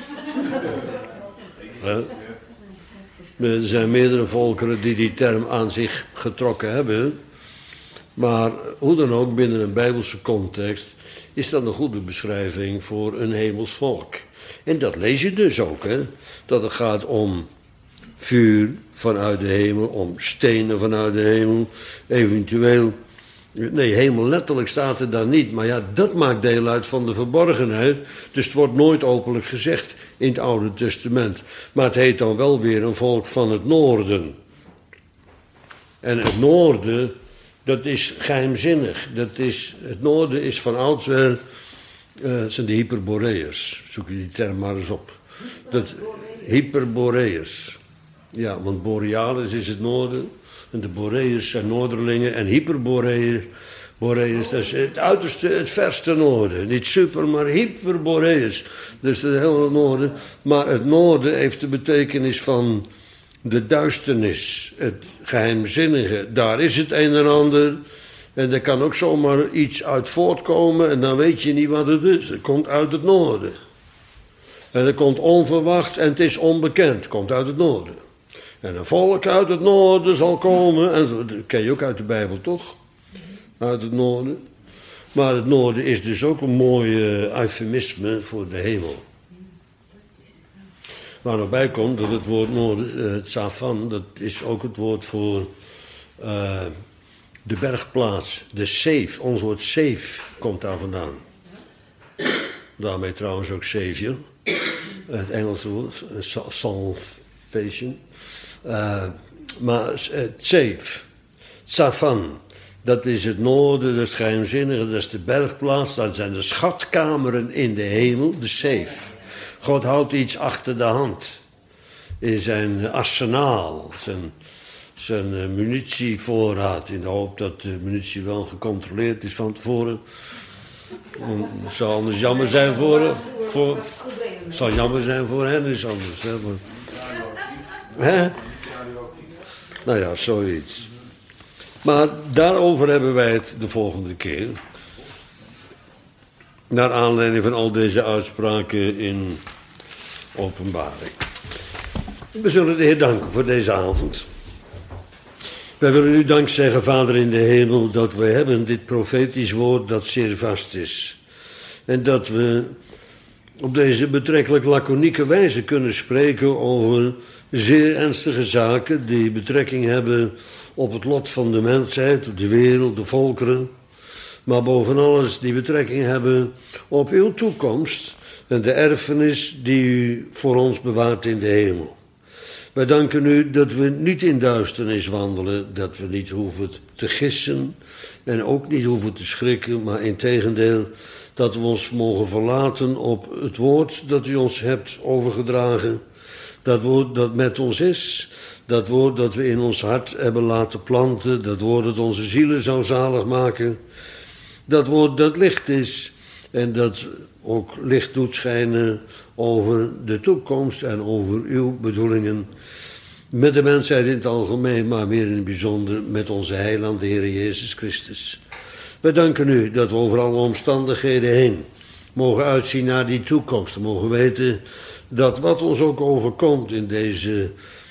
uh, er zijn meerdere volkeren die die term aan zich getrokken hebben. Maar hoe dan ook, binnen een Bijbelse context is dat een goede beschrijving voor een hemels volk. En dat lees je dus ook, hè. Dat het gaat om vuur vanuit de hemel, om stenen vanuit de hemel, eventueel. Nee, hemel letterlijk staat er dan niet. Maar ja, dat maakt deel uit van de verborgenheid. Dus het wordt nooit openlijk gezegd in het Oude Testament. Maar het heet dan wel weer een volk van het noorden. En het noorden, dat is geheimzinnig. Dat is, het noorden is van oudsher, uh, het zijn de Hyperboreërs. Zoek je die term maar eens op. Dat, Hyperboreërs. Ja, want Borealis is het noorden. En de Boreërs zijn Noorderlingen en Hyperboreër Boreas, dat is het uiterste, het verste noorden. Niet super, maar hyper Boreas. Dus het hele noorden. Maar het noorden heeft de betekenis van de duisternis, het geheimzinnige. Daar is het een en ander. En er kan ook zomaar iets uit voortkomen en dan weet je niet wat het is. Het komt uit het noorden. En het komt onverwacht en het is onbekend. Het komt uit het noorden. En een volk uit het noorden zal komen. En dat ken je ook uit de Bijbel, toch? Uit het noorden. Maar het noorden is dus ook een mooi uh, eufemisme voor de hemel. Waar nog bij komt dat het woord noorden, het Safan, dat is ook het woord voor uh, de bergplaats. De Seif, ons woord Seif komt daar vandaan. Daarmee trouwens ook Savior. Het Engelse woord, salvation. Uh, maar uh, Seif, Safan, dat is het noorden, dat is het geheimzinnige, dat is de bergplaats. Dat zijn de schatkameren in de hemel, de Seif. God houdt iets achter de hand. In zijn arsenaal, zijn, zijn uh, munitievoorraad. In de hoop dat de munitie wel gecontroleerd is van tevoren. Het zou anders jammer zijn voor... voor het zou jammer zijn voor hen, is anders. Hè? Maar, hè? Nou ja, zoiets. Maar daarover hebben wij het de volgende keer. Naar aanleiding van al deze uitspraken in Openbaring. We zullen de Heer danken voor deze avond. Wij willen u dank zeggen, Vader in de hemel, dat we hebben dit profetisch woord dat zeer vast is. En dat we op deze betrekkelijk laconieke wijze kunnen spreken over zeer ernstige zaken die betrekking hebben op het lot van de mensheid, op de wereld, de volkeren. Maar boven alles die betrekking hebben op uw toekomst en de erfenis die u voor ons bewaart in de hemel. Wij danken u dat we niet in duisternis wandelen, dat we niet hoeven te gissen en ook niet hoeven te schrikken, maar integendeel dat we ons mogen verlaten op het woord dat u ons hebt overgedragen. Dat woord dat met ons is, dat woord dat we in ons hart hebben laten planten, dat woord dat onze zielen zou zalig maken. Dat woord dat licht is en dat ook licht doet schijnen over de toekomst en over uw bedoelingen. Met de mensheid in het algemeen, maar meer in het bijzonder met onze heiland, de Heer Jezus Christus. Wij danken u dat we over alle omstandigheden heen mogen uitzien naar die toekomst. We mogen weten dat wat ons ook overkomt in deze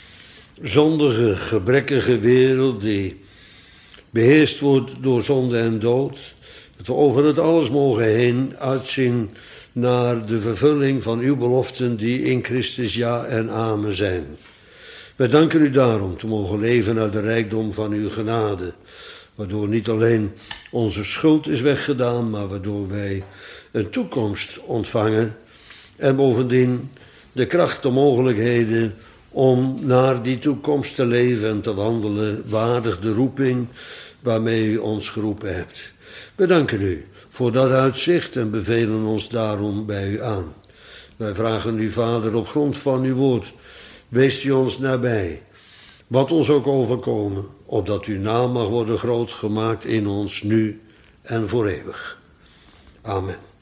zondige, gebrekkige wereld die beheerst wordt door zonde en dood, dat we over het alles mogen heen uitzien naar de vervulling van uw beloften die in Christus ja en amen zijn. Wij danken u daarom te mogen leven uit de rijkdom van uw genade, waardoor niet alleen onze schuld is weggedaan, maar waardoor wij een toekomst ontvangen en bovendien de kracht, de mogelijkheden om naar die toekomst te leven en te wandelen, waardig de roeping waarmee u ons geroepen hebt. We danken u voor dat uitzicht en bevelen ons daarom bij u aan. Wij vragen u, Vader, op grond van uw woord, wees u ons nabij, wat ons ook overkomen, opdat uw naam mag worden groot gemaakt in ons nu en voor eeuwig. Amen.